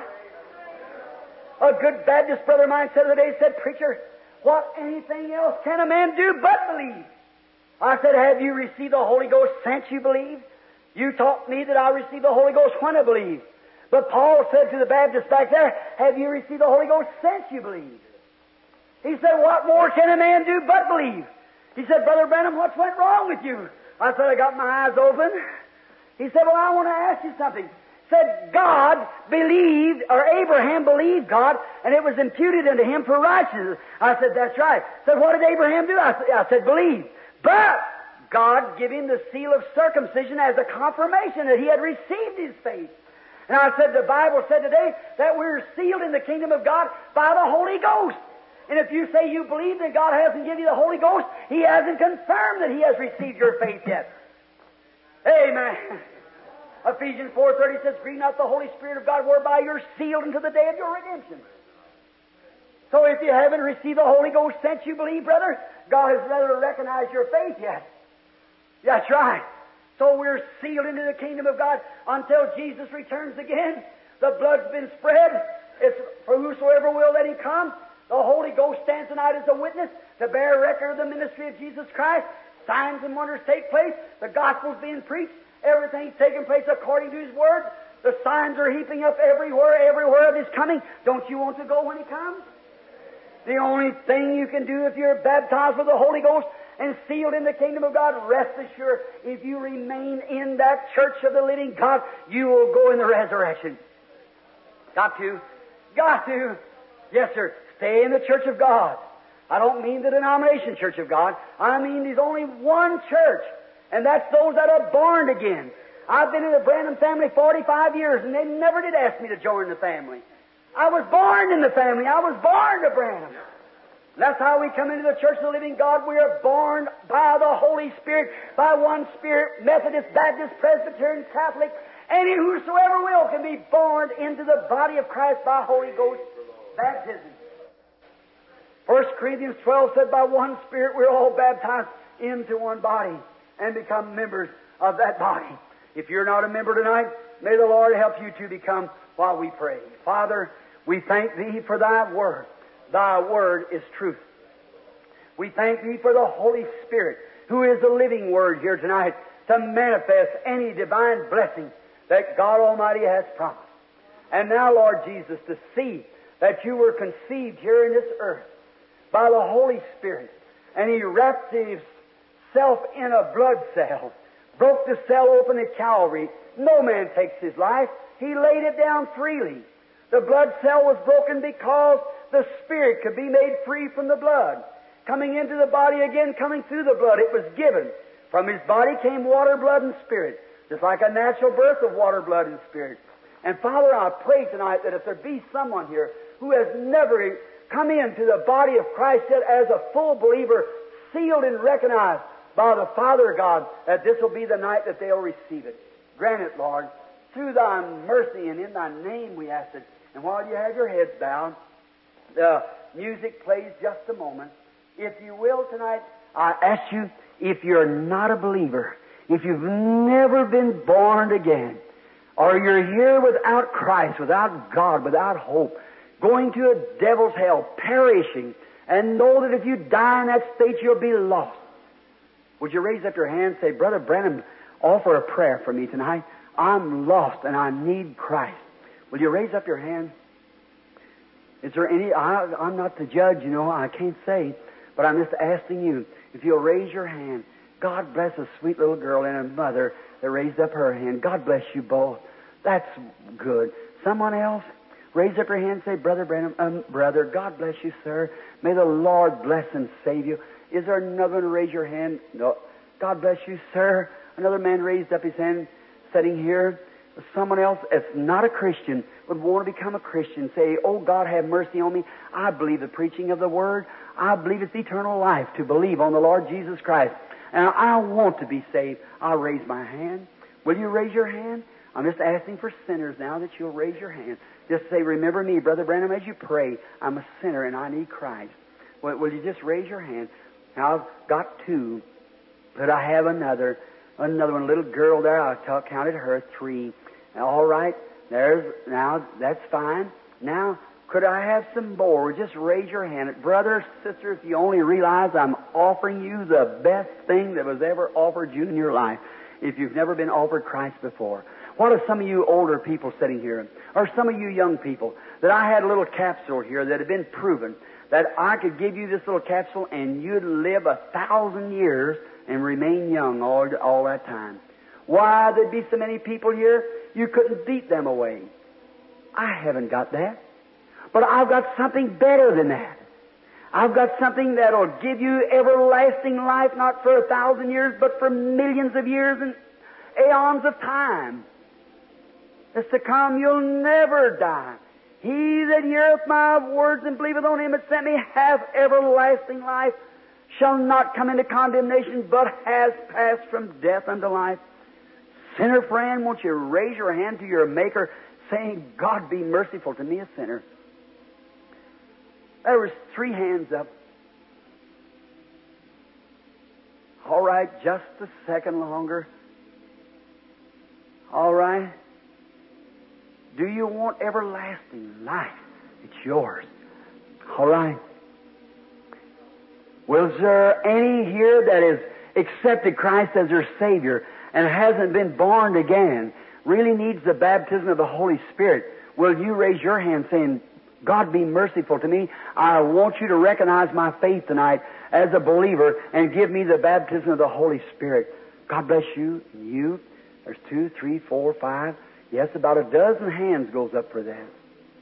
A good Baptist brother of mine said the other day, said, Preacher, what anything else can a man do but believe? I said, have you received the Holy Ghost since you believed? You taught me that I received the Holy Ghost when I believed. But Paul said to the Baptists back there, have you received the Holy Ghost since you believed? He said, what more can a man do but believe? He said, Brother Branham, what's went wrong with you? I said, I got my eyes open. He said, well, I want to ask you something. He said, God believed, or Abraham believed God, and it was imputed unto him for righteousness. I said, that's right. He said, what did Abraham do? I said, I said, believe. But God gave him the seal of circumcision as a confirmation that he had received his faith. And I said, the Bible said today that we're sealed in the kingdom of God by the Holy Ghost. And if you say you believe that God hasn't given you the Holy Ghost, He hasn't confirmed that He has received your faith yet. Amen. Ephesians four thirty says, grieve not the Holy Spirit of God, whereby you're sealed unto the day of your redemption. So if you haven't received the Holy Ghost since you believe, brother, God has rather recognized your faith yet. That's right. So we're sealed into the kingdom of God until Jesus returns again. The blood's been spread. It's for whosoever will let Him come. The Holy Ghost stands tonight as a witness to bear record of the ministry of Jesus Christ. Signs and wonders take place. The gospel's being preached. Everything's taking place according to His Word. The signs are heaping up everywhere, everywhere of His coming. Don't you want to go when He comes? The only thing you can do if you're baptized with the Holy Ghost and sealed in the kingdom of God, rest assured, if you remain in that church of the living God, you will go in the resurrection. Got to. Got to. Yes, sir. Stay in the Church of God. I don't mean the denomination Church of God. I mean there's only one church, and that's those that are born again. I've been in the Branham family forty-five years, and they never did ask me to join the family. I was born in the family. I was born to Branham. That's how we come into the Church of the Living God. We are born by the Holy Spirit, by one Spirit, Methodist, Baptist, Presbyterian, Catholic. Any whosoever will can be born into the body of Christ by Holy Ghost baptism. First Corinthians twelve said, by one Spirit we're all baptized into one body and become members of that body. If you're not a member tonight, may the Lord help you to become while we pray. Father, we thank Thee for Thy Word. Thy Word is truth. We thank Thee for the Holy Spirit, who is the living Word here tonight, to manifest any divine blessing that God Almighty has promised. And now, Lord Jesus, to see that You were conceived here in this earth by the Holy Spirit, and He wrapped Himself in a blood cell, broke the cell open at Calvary. No man takes his life. He laid it down freely. The blood cell was broken because the Spirit could be made free from the blood. Coming into the body again, coming through the blood, it was given. From His body came water, blood, and Spirit, just like a natural birth of water, blood, and Spirit. And Father, I pray tonight that if there be someone here who has never come into the body of Christ yet as a full believer, sealed and recognized by the Father God, that this will be the night that they'll receive it. Grant it, Lord, through Thy mercy and in Thy name we ask it. And while you have your heads bowed, the music plays just a moment. If you will tonight, I ask you, if you're not a believer, if you've never been born again, or you're here without Christ, without God, without hope, going to a devil's hell, perishing, and know that if you die in that state, you'll be lost, would you raise up your hand and say, Brother Branham, offer a prayer for me tonight? I'm lost and I need Christ. Will you raise up your hand? Is there any, I, I'm not the judge, you know, I can't say, but I'm just asking you, if you'll raise your hand. God bless a sweet little girl and a mother that raised up her hand. God bless you both. That's good. Someone else? Raise up your hand and say, Brother Branham, um, brother, God bless you, sir. May the Lord bless and save you. Is there another one to raise your hand? No. God bless you, sir. Another man raised up his hand, sitting here. Someone else that's not a Christian would want to become a Christian. Say, oh, God, have mercy on me. I believe the preaching of the Word. I believe it's eternal life to believe on the Lord Jesus Christ. And I want to be saved. I'll raise my hand. Will you raise your hand? I'm just asking for sinners now that you'll raise your hand. Just say, remember me, Brother Branham, as you pray. I'm a sinner and I need Christ. Will, will you just raise your hand? Now, I've got two, but I have another. Another one, a little girl there. I t- counted her three. All right, there's, now, that's fine. Now, could I have some more? Just raise your hand. Brother, sister, if you only realize I'm offering you the best thing that was ever offered you in your life, if you've never been offered Christ before. What if some of you older people sitting here, or some of you young people, that I had a little capsule here that had been proven that I could give you this little capsule and you'd live a thousand years and remain young all, all that time. Why, there'd be so many people here, you couldn't beat them away. I haven't got that. But I've got something better than that. I've got something that'll give you everlasting life, not for a thousand years, but for millions of years and aeons of time. That's to come, you'll never die. He that heareth my words and believeth on Him that sent me hath everlasting life, shall not come into condemnation, but has passed from death unto life. Sinner friend, won't you raise your hand to your Maker, saying, God be merciful to me, a sinner. There was three hands up. All right, just a second longer. All right. Do you want everlasting life? It's yours. All right. Well, is there any here that has accepted Christ as their Savior and hasn't been born again, really needs the baptism of the Holy Spirit? Will you raise your hand saying, God be merciful to me. I want you to recognize my faith tonight as a believer and give me the baptism of the Holy Spirit. God bless you. You. There's two, three, four, five. Yes, about a dozen hands goes up for that.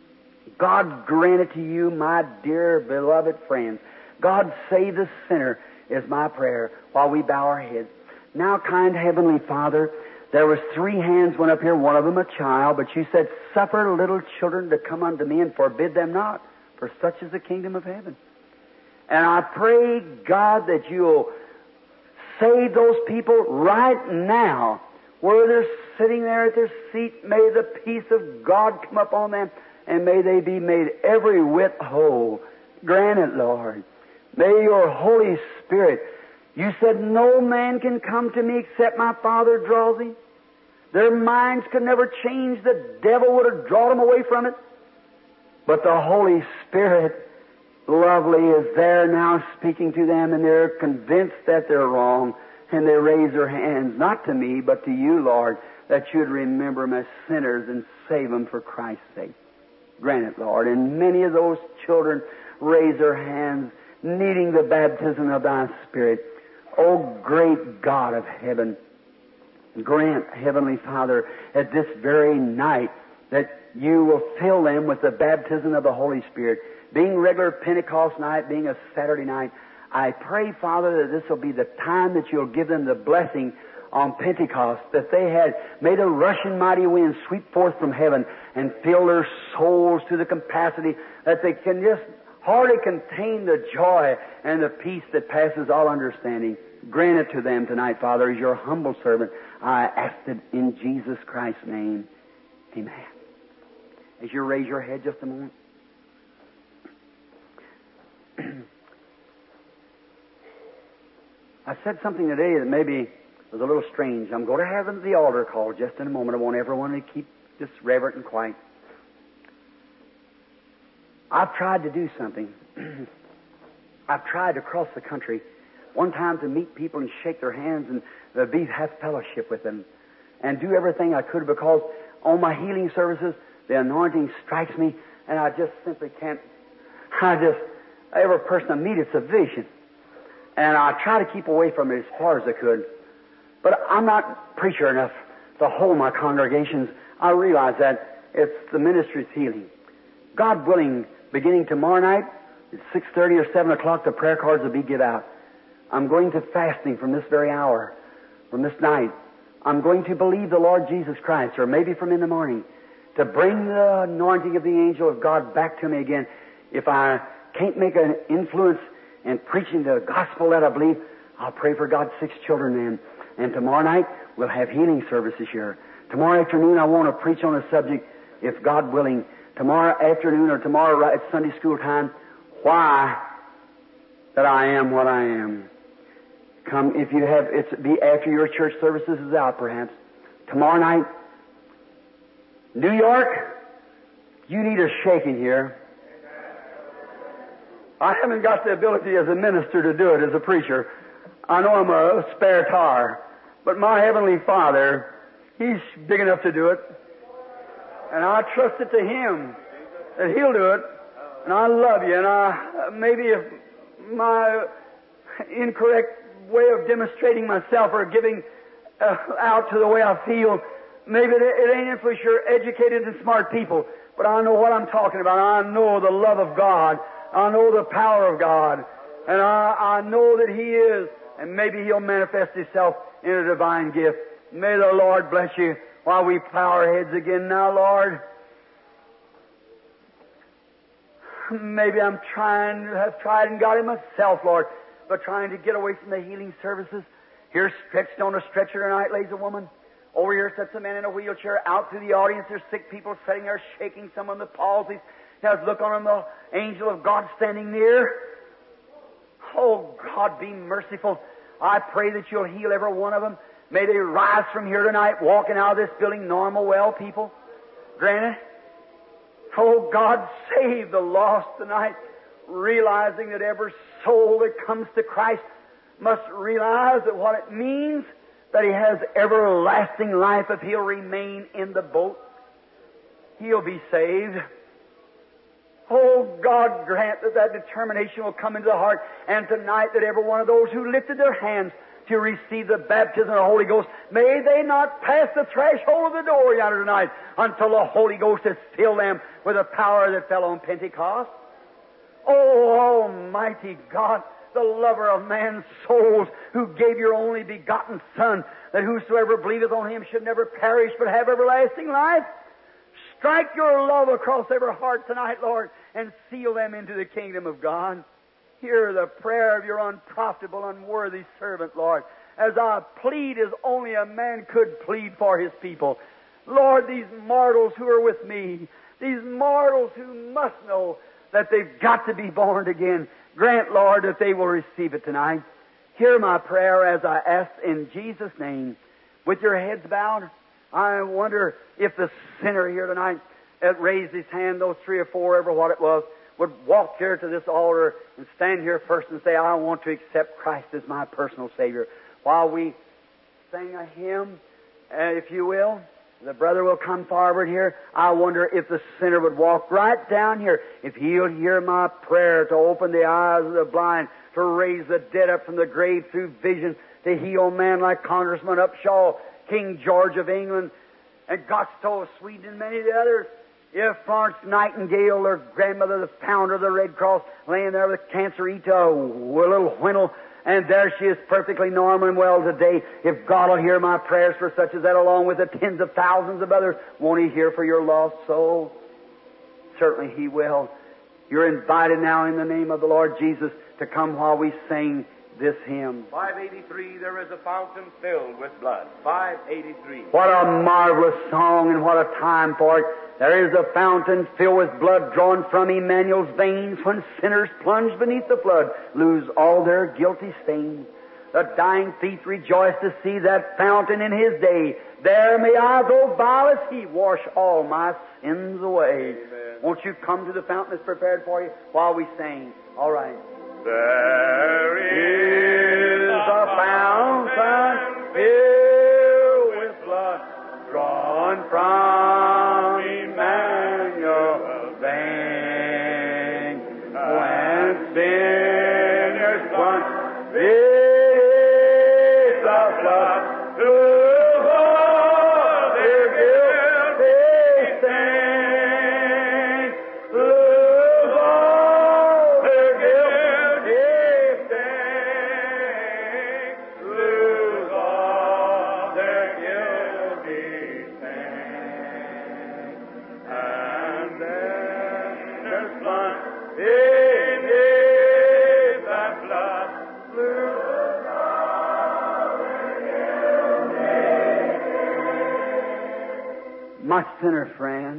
God grant it to you, my dear beloved friends. God save the sinner is my prayer while we bow our heads. Now, kind Heavenly Father, there was three hands went up here, one of them a child, but you said, suffer little children to come unto me and forbid them not, for such is the kingdom of heaven. And I pray, God, that you'll save those people right now where they're sitting there at their seat. May the peace of God come upon them, and may they be made every whit whole. Grant it, Lord. May your Holy Spirit, you said no man can come to me except my Father draws him. Their minds could never change. The devil would have drawn them away from it. But the Holy Spirit, lovely, is there now speaking to them, and they're convinced that they're wrong, and they raise their hands, not to me, but to you, Lord, that you'd remember them as sinners and save them for Christ's sake. Grant it, Lord. And many of those children raise their hands, needing the baptism of thy Spirit. O great God of heaven, grant, Heavenly Father, at this very night that you will fill them with the baptism of the Holy Spirit. Being regular Pentecost night, being a Saturday night, I pray, Father, that this will be the time that you'll give them the blessing on Pentecost, that they had made a rushing mighty wind sweep forth from heaven and fill their souls to the capacity that they can just hardly contain the joy and the peace that passes all understanding. Grant it to them tonight, Father, as your humble servant. I ask it in Jesus Christ's name. Amen. As you raise your head just a moment. I said something today that maybe was a little strange. I'm going to have the altar call just in a moment. I want everyone to keep just reverent and quiet. I've tried to do something. I've tried to cross the country one time to meet people and shake their hands and uh, be have fellowship with them and do everything I could, because on my healing services the anointing strikes me and I just simply can't. I just every person I meet, it's a vision, and I try to keep away from it as far as I could. But I'm not preacher enough to hold my congregations. I realize that it's the ministry's healing. God willing, beginning tomorrow night at six thirty or seven o'clock, the prayer cards will be given out. I'm going to fasting from this very hour, from this night. I'm going to believe the Lord Jesus Christ, or maybe from in the morning, to bring the anointing of the angel of God back to me again. If I can't make an influence in preaching the gospel that I believe, I'll pray for God's six children then. And tomorrow night, we'll have healing services here. Tomorrow afternoon, I want to preach on a subject, if God willing, tomorrow afternoon or tomorrow at Sunday school time, why that I am what I am. Come, if you have, it's be after your church services is out, perhaps. Tomorrow night, New York, you need a shaking here. I haven't got the ability as a minister to do it as a preacher. I know I'm a spare tire, but my Heavenly Father, He's big enough to do it. And I trust it to Him that He'll do it. And I love you, and I, maybe if my incorrect way of demonstrating myself or giving uh, out to the way I feel, maybe it, it ain't influence your educated and smart people, but I know what I'm talking about. I know the love of God. I know the power of God. And I, I know that He is, and maybe He'll manifest Himself in a divine gift. May the Lord bless you while we bow our heads again now, Lord. Maybe I'm trying, have tried and got it myself, Lord, but trying to get away from the healing services. Here, stretched on a stretcher tonight, lays a woman. Over here sits a man in a wheelchair. Out through the audience, there's sick people sitting there shaking, some on the palsies. Has look on them, the angel of God standing near. Oh, God, be merciful. I pray that you'll heal every one of them. May they rise from here tonight, walking out of this building normal, well people. Grant it. Oh, God, save the lost tonight, realizing that every soul that comes to Christ must realize that what it means that he has everlasting life if he'll remain in the boat. He'll be saved. Oh, God, grant that that determination will come into the heart, and tonight that every one of those who lifted their hands to receive the baptism of the Holy Ghost, may they not pass the threshold of the door yonder tonight until the Holy Ghost has filled them with the power that fell on Pentecost. Oh, Almighty God, the lover of man's souls, who gave your only begotten Son, that whosoever believeth on Him should never perish but have everlasting life. Strike your love across every heart tonight, Lord, and seal them into the kingdom of God. Hear the prayer of your unprofitable, unworthy servant, Lord, as I plead as only a man could plead for his people. Lord, these mortals who are with me, these mortals who must know that they've got to be born again, grant, Lord, that they will receive it tonight. Hear my prayer as I ask in Jesus' name. With your heads bowed, I wonder if the sinner here tonight that raised his hand, those three or four, ever what it was, would walk here to this altar and stand here first and say, I want to accept Christ as my personal Savior. While we sing a hymn, uh, if you will, the brother will come forward here. I wonder if the sinner would walk right down here, if he'll hear my prayer to open the eyes of the blind, to raise the dead up from the grave through vision, to heal man like Congressman Upshaw, King George of England, and Godstow of Sweden, and many of the others. If Florence Nightingale, their grandmother, the founder of the Red Cross, laying there with cancer, eat a little whinnle, and there she is perfectly normal and well today. If God will hear my prayers for such as that, along with the tens of thousands of others, won't He hear for your lost soul? Certainly He will. You're invited now in the name of the Lord Jesus to come while we sing this hymn. five eighty-three, there is a fountain filled with blood. five eighty-three. What a marvelous song and what a time for it. There is a fountain filled with blood drawn from Emmanuel's veins, when sinners plunge beneath the flood lose all their guilty stains. The dying thief rejoiced to see that fountain in his day. There may I, though vile as he, wash all my sins away. Amen. Won't you come to the fountain that's prepared for you while we sing? All right. There is a fountain filled with blood drawn from Emmanuel's veins, when sinners plunge beneath the flood to hold their guilty stain, lose all their guilty stain, lose all their guilty stain, and then there's blood beneath that blood, lose all their guilty. My sinner friend,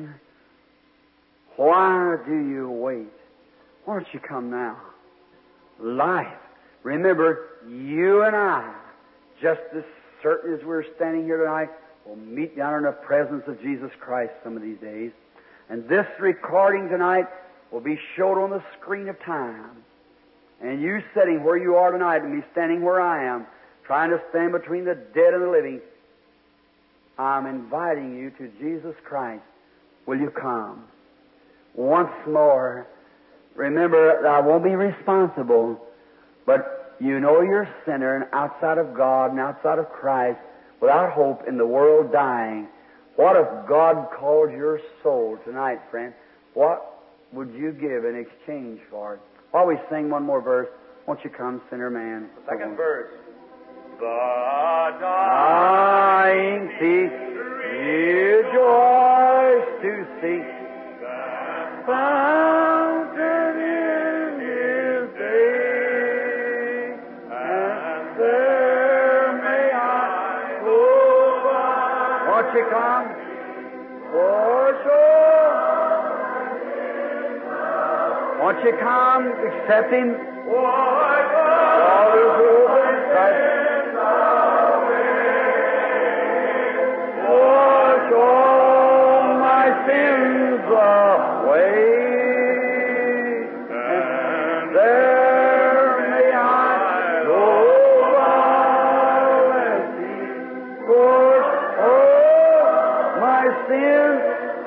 why do you wait? Why don't you come now? Life. Remember, you and I, just as certain as we're standing here tonight, will meet down in the presence of Jesus Christ some of these days. And this recording tonight will be showed on the screen of time. And you sitting where you are tonight and me standing where I am, trying to stand between the dead and the living, I'm inviting you to Jesus Christ. Will you come? Once more, remember, I won't be responsible, but you know you're a sinner and outside of God and outside of Christ, without hope, in the world dying. What if God called your soul tonight, friend? What would you give in exchange for it? While we sing one more verse, won't you come, sinner man? Second verse. The Dying thief, rejoice to see fountain in his day, and there may I go by. Won't you come? For sure. Won't you come, accept Him? All is over in Christ. Wash all my sins away, and there may I go while He washed all my sins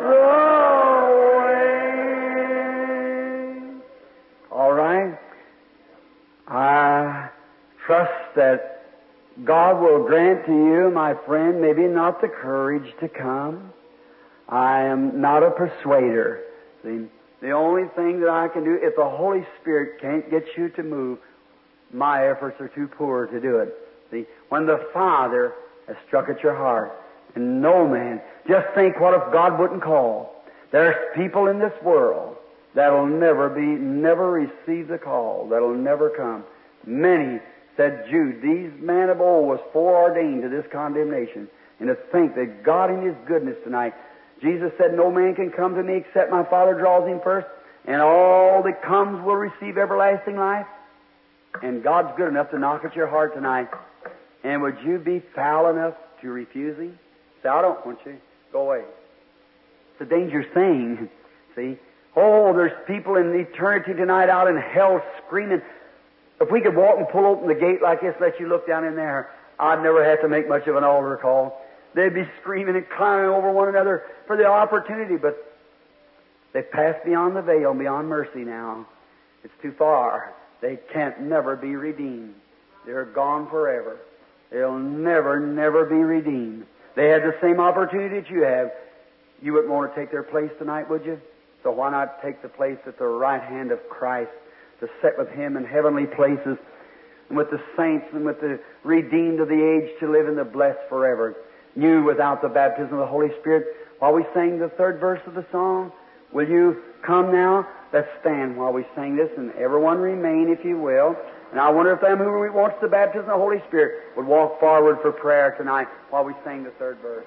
away. All right. I trust that God will grant to you, my friend, maybe not the courage to come. I am not a persuader. See, the only thing that I can do, if the Holy Spirit can't get you to move, my efforts are too poor to do it. See, when the Father has struck at your heart, and no man, just think what if God wouldn't call. There's people in this world that'll never be, never receive the call, that'll never come. Many, said Jude, these men of old was foreordained to this condemnation. And to think that God in His goodness tonight, Jesus said, no man can come to me except my Father draws him first, and all that comes will receive everlasting life. And God's good enough to knock at your heart tonight. And would you be foul enough to refuse Him? Say, I don't want you. Go away. It's a dangerous thing. See? Oh, there's people in eternity tonight out in hell screaming. If we could walk and pull open the gate like this, let you look down in there, I'd never have to make much of an altar call. They'd be screaming and climbing over one another for the opportunity, but they've passed beyond the veil, beyond mercy now. It's too far. They can't never be redeemed. They're gone forever. They'll never, never be redeemed. They had the same opportunity that you have. You wouldn't want to take their place tonight, would you? So why not take the place at the right hand of Christ to sit with Him in heavenly places and with the saints and with the redeemed of the age to live in the blessed forever? You without the baptism of the Holy Spirit. While we sang the third verse of the song, will you come now? Let's stand while we sing this, and everyone remain, if you will. And I wonder if them who wants the baptism of the Holy Spirit would walk forward for prayer tonight while we sing the third verse.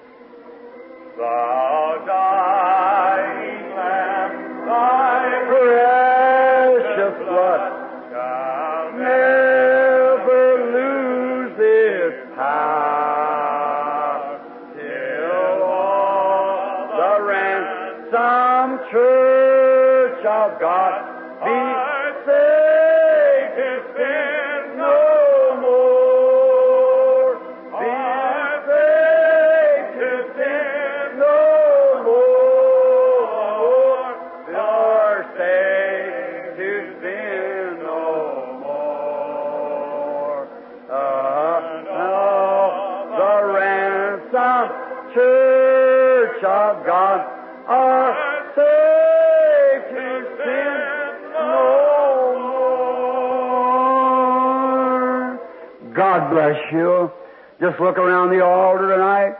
Thou dying Lamb, thy Precious blood shall never lose its power till all the ransomed church of God be saved in sin no more. Be saved in sin no more. Nor saved to sin no more. Uh, no, the ransomed church of God are saved to sin no more. God bless you. Just look around the altar tonight.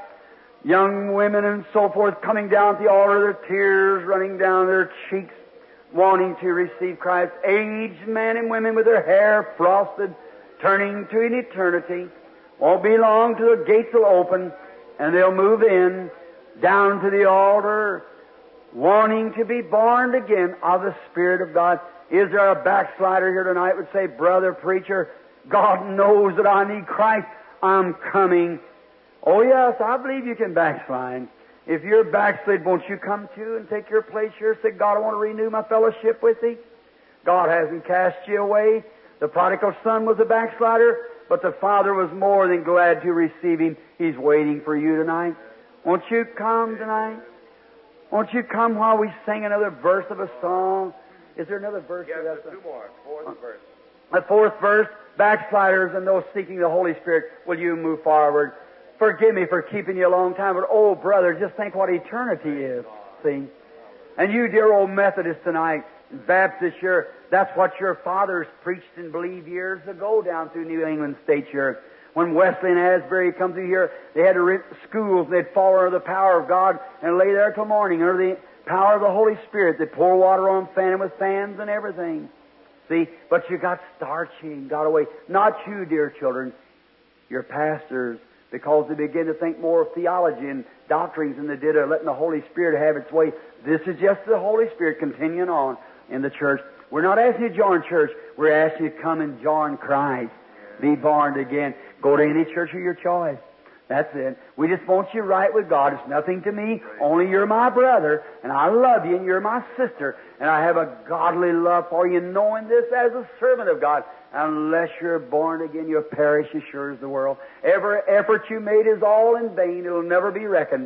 Young women and so forth coming down to the altar, their tears running down their cheeks, wanting to receive Christ. Aged men and women with their hair frosted, turning to an eternity. Won't be long till the gates will open and they'll move in down to the altar, wanting to be born again of the Spirit of God. Is there a backslider here tonight would say, brother preacher, God knows that I need Christ. I'm coming. Oh yes, I believe you can backslide. If you're backslid, won't you come to and take your place here? Say, God, I want to renew my fellowship with Thee. God hasn't cast you away. The prodigal son was a backslider, but the Father was more than glad to receive him. He's waiting for you tonight. Won't you come tonight? Won't you come while we sing another verse of a song? Is there another verse? Yes, to that there's two more. Fourth verse. The fourth verse, backsliders and those seeking the Holy Spirit, will you move forward? Forgive me for keeping you a long time, but oh, brother, just think what eternity is. See? And you, dear old Methodist tonight, Baptist, here, that's what your fathers preached and believed years ago down through New England State here. When Wesley and Asbury come through here, they had to rent schools, and they'd fall under the power of God and lay there till morning under the power of the Holy Spirit. They'd pour water on, fan them with fans and everything. See, but you got starchy and got away. Not you, dear children, your pastors, because they begin to think more of theology and doctrines than they did of letting the Holy Spirit have its way. This is just the Holy Spirit continuing on in the church. We're not asking you to join church. We're asking you to come and join Christ. Be born again. Go to any church of your choice. That's it. We just want you right with God. It's nothing to me. Only you're my brother, and I love you, and you're my sister, and I have a godly love for you, knowing this as a servant of God. Unless you're born again, you'll perish as sure as the world. Every effort you made is all in vain. It'll never be reckoned.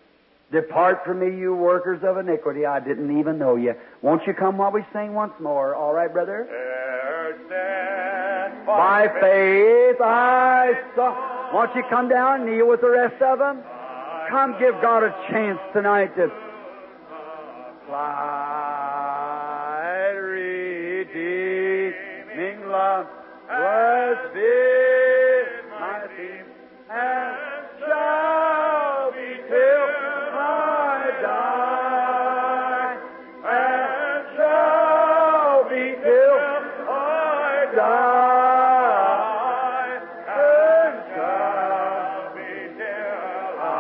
Depart from me, you workers of iniquity. I didn't even know you. Won't you come while we sing once more? All right, brother? There stand By faith I saw Won't you come down, kneel with the rest of them? Come give God a chance tonight to fly, redeeming love was been my theme, and shall be till I die, and shall be till I die, and shall be till I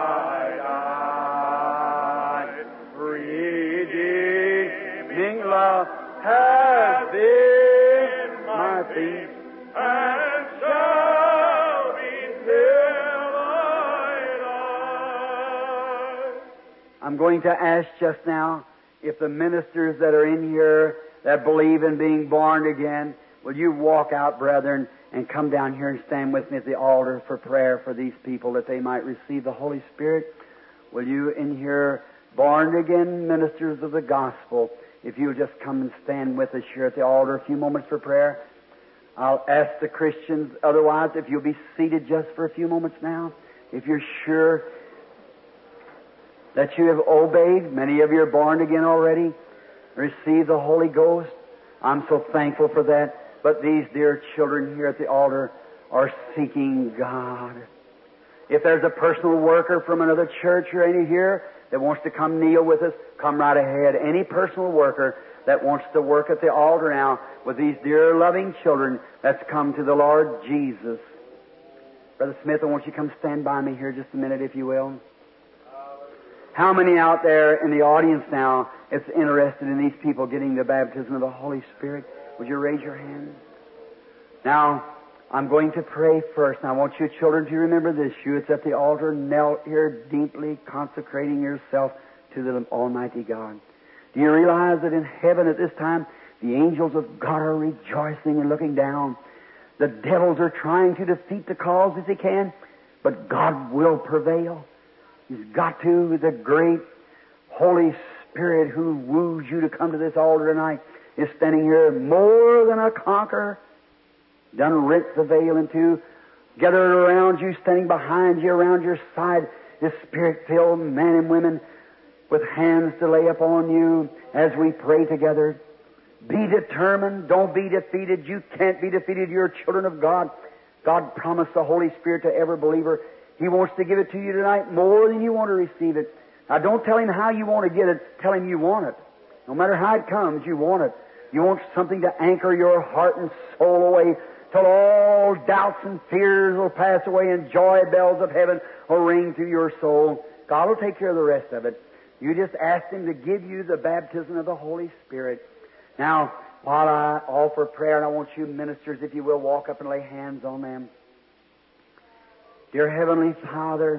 die. Redeeming love has been my theme, and shall be till I die. I'm going to ask just now if the ministers that are in here that believe in being born again, will you walk out, brethren, and come down here and stand with me at the altar for prayer for these people that they might receive the Holy Spirit? Will you in here, born again ministers of the gospel, if you'll just come and stand with us here at the altar a few moments for prayer? I'll ask the Christians, otherwise, if you'll be seated just for a few moments now, if you're sure that you have obeyed. Many of you are born again already, received the Holy Ghost. I'm so thankful for that. But these dear children here at the altar are seeking God. If there's a personal worker from another church or any here that wants to come kneel with us, come right ahead. Any personal worker that wants to work at the altar now with these dear loving children that's come to the Lord Jesus. Brother Smith, I want you to come stand by me here just a minute, if you will. How many out there in the audience now is interested in these people getting the baptism of the Holy Spirit? Would you raise your hand? Now, I'm going to pray first. And I want you children to remember this. You that's at the altar, knelt here deeply consecrating yourself to the Almighty God. Do you realize that in heaven at this time, the angels of God are rejoicing and looking down? The devils are trying to defeat the cause as they can, but God will prevail. He's got to. The great Holy Spirit who woos you to come to this altar tonight is standing here more than a conqueror. Done rent the veil in two, gathered around you, standing behind you, around your side, His Spirit-filled men and women with hands to lay upon you as we pray together. Be determined. Don't be defeated. You can't be defeated. You're children of God. God promised the Holy Spirit to every believer. He wants to give it to you tonight more than you want to receive it. Now, don't tell Him how you want to get it. Tell Him you want it. No matter how it comes, you want it. You want something to anchor your heart and soul away till all doubts and fears will pass away and joy bells of heaven will ring through your soul. God will take care of the rest of it. You just ask Him to give you the baptism of the Holy Spirit. Now, while I offer prayer, and I want you ministers, if you will, walk up and lay hands on them. Dear Heavenly Father,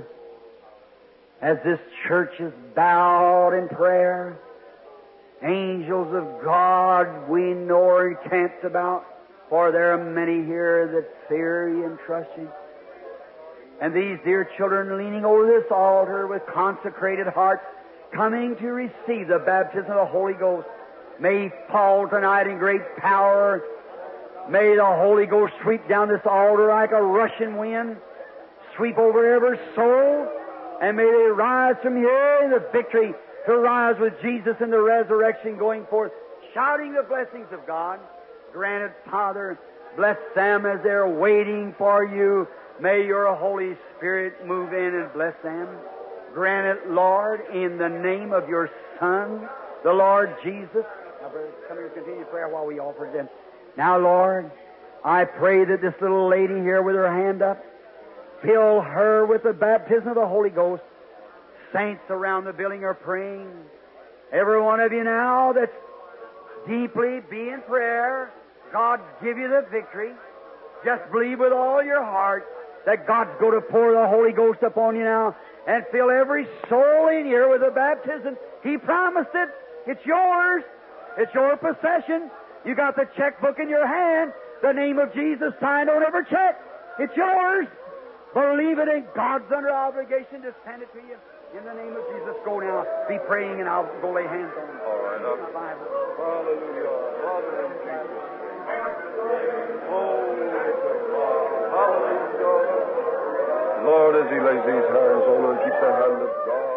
as this church is bowed in prayer, angels of God we know are encamped about, for there are many here that fear You and trust You. And these dear children leaning over this altar with consecrated hearts, coming to receive the baptism of the Holy Ghost, may fall tonight in great power. May the Holy Ghost sweep down this altar like a rushing wind, sweep over every soul, and may they rise from here in the victory to rise with Jesus in the resurrection going forth, shouting the blessings of God. Granted, Father, bless them as they're waiting for You. May Your Holy Spirit move in and bless them. Grant it, Lord, in the name of Your Son, the Lord Jesus. Now, brothers, come here and continue prayer while we offer them. Now, Lord, I pray that this little lady here with her hand up, fill her with the baptism of the Holy Ghost. Saints around the building are praying. Every one of you now that's deeply be in prayer, God give you the victory. Just believe with all your heart that God's going to pour the Holy Ghost upon you now and fill every soul in here with the baptism. He promised it. It's yours. It's your possession. You got the checkbook in your hand. The name of Jesus signed on every check. It's yours. Believe it, and God's under obligation to send it to you. In the name of Jesus, go now. Be praying, and I'll go lay hands on you. All right. Up. Hallelujah. Father in Jesus' name. Holy to God. Hallelujah. raise these hands, O Lord, keep the hand of God.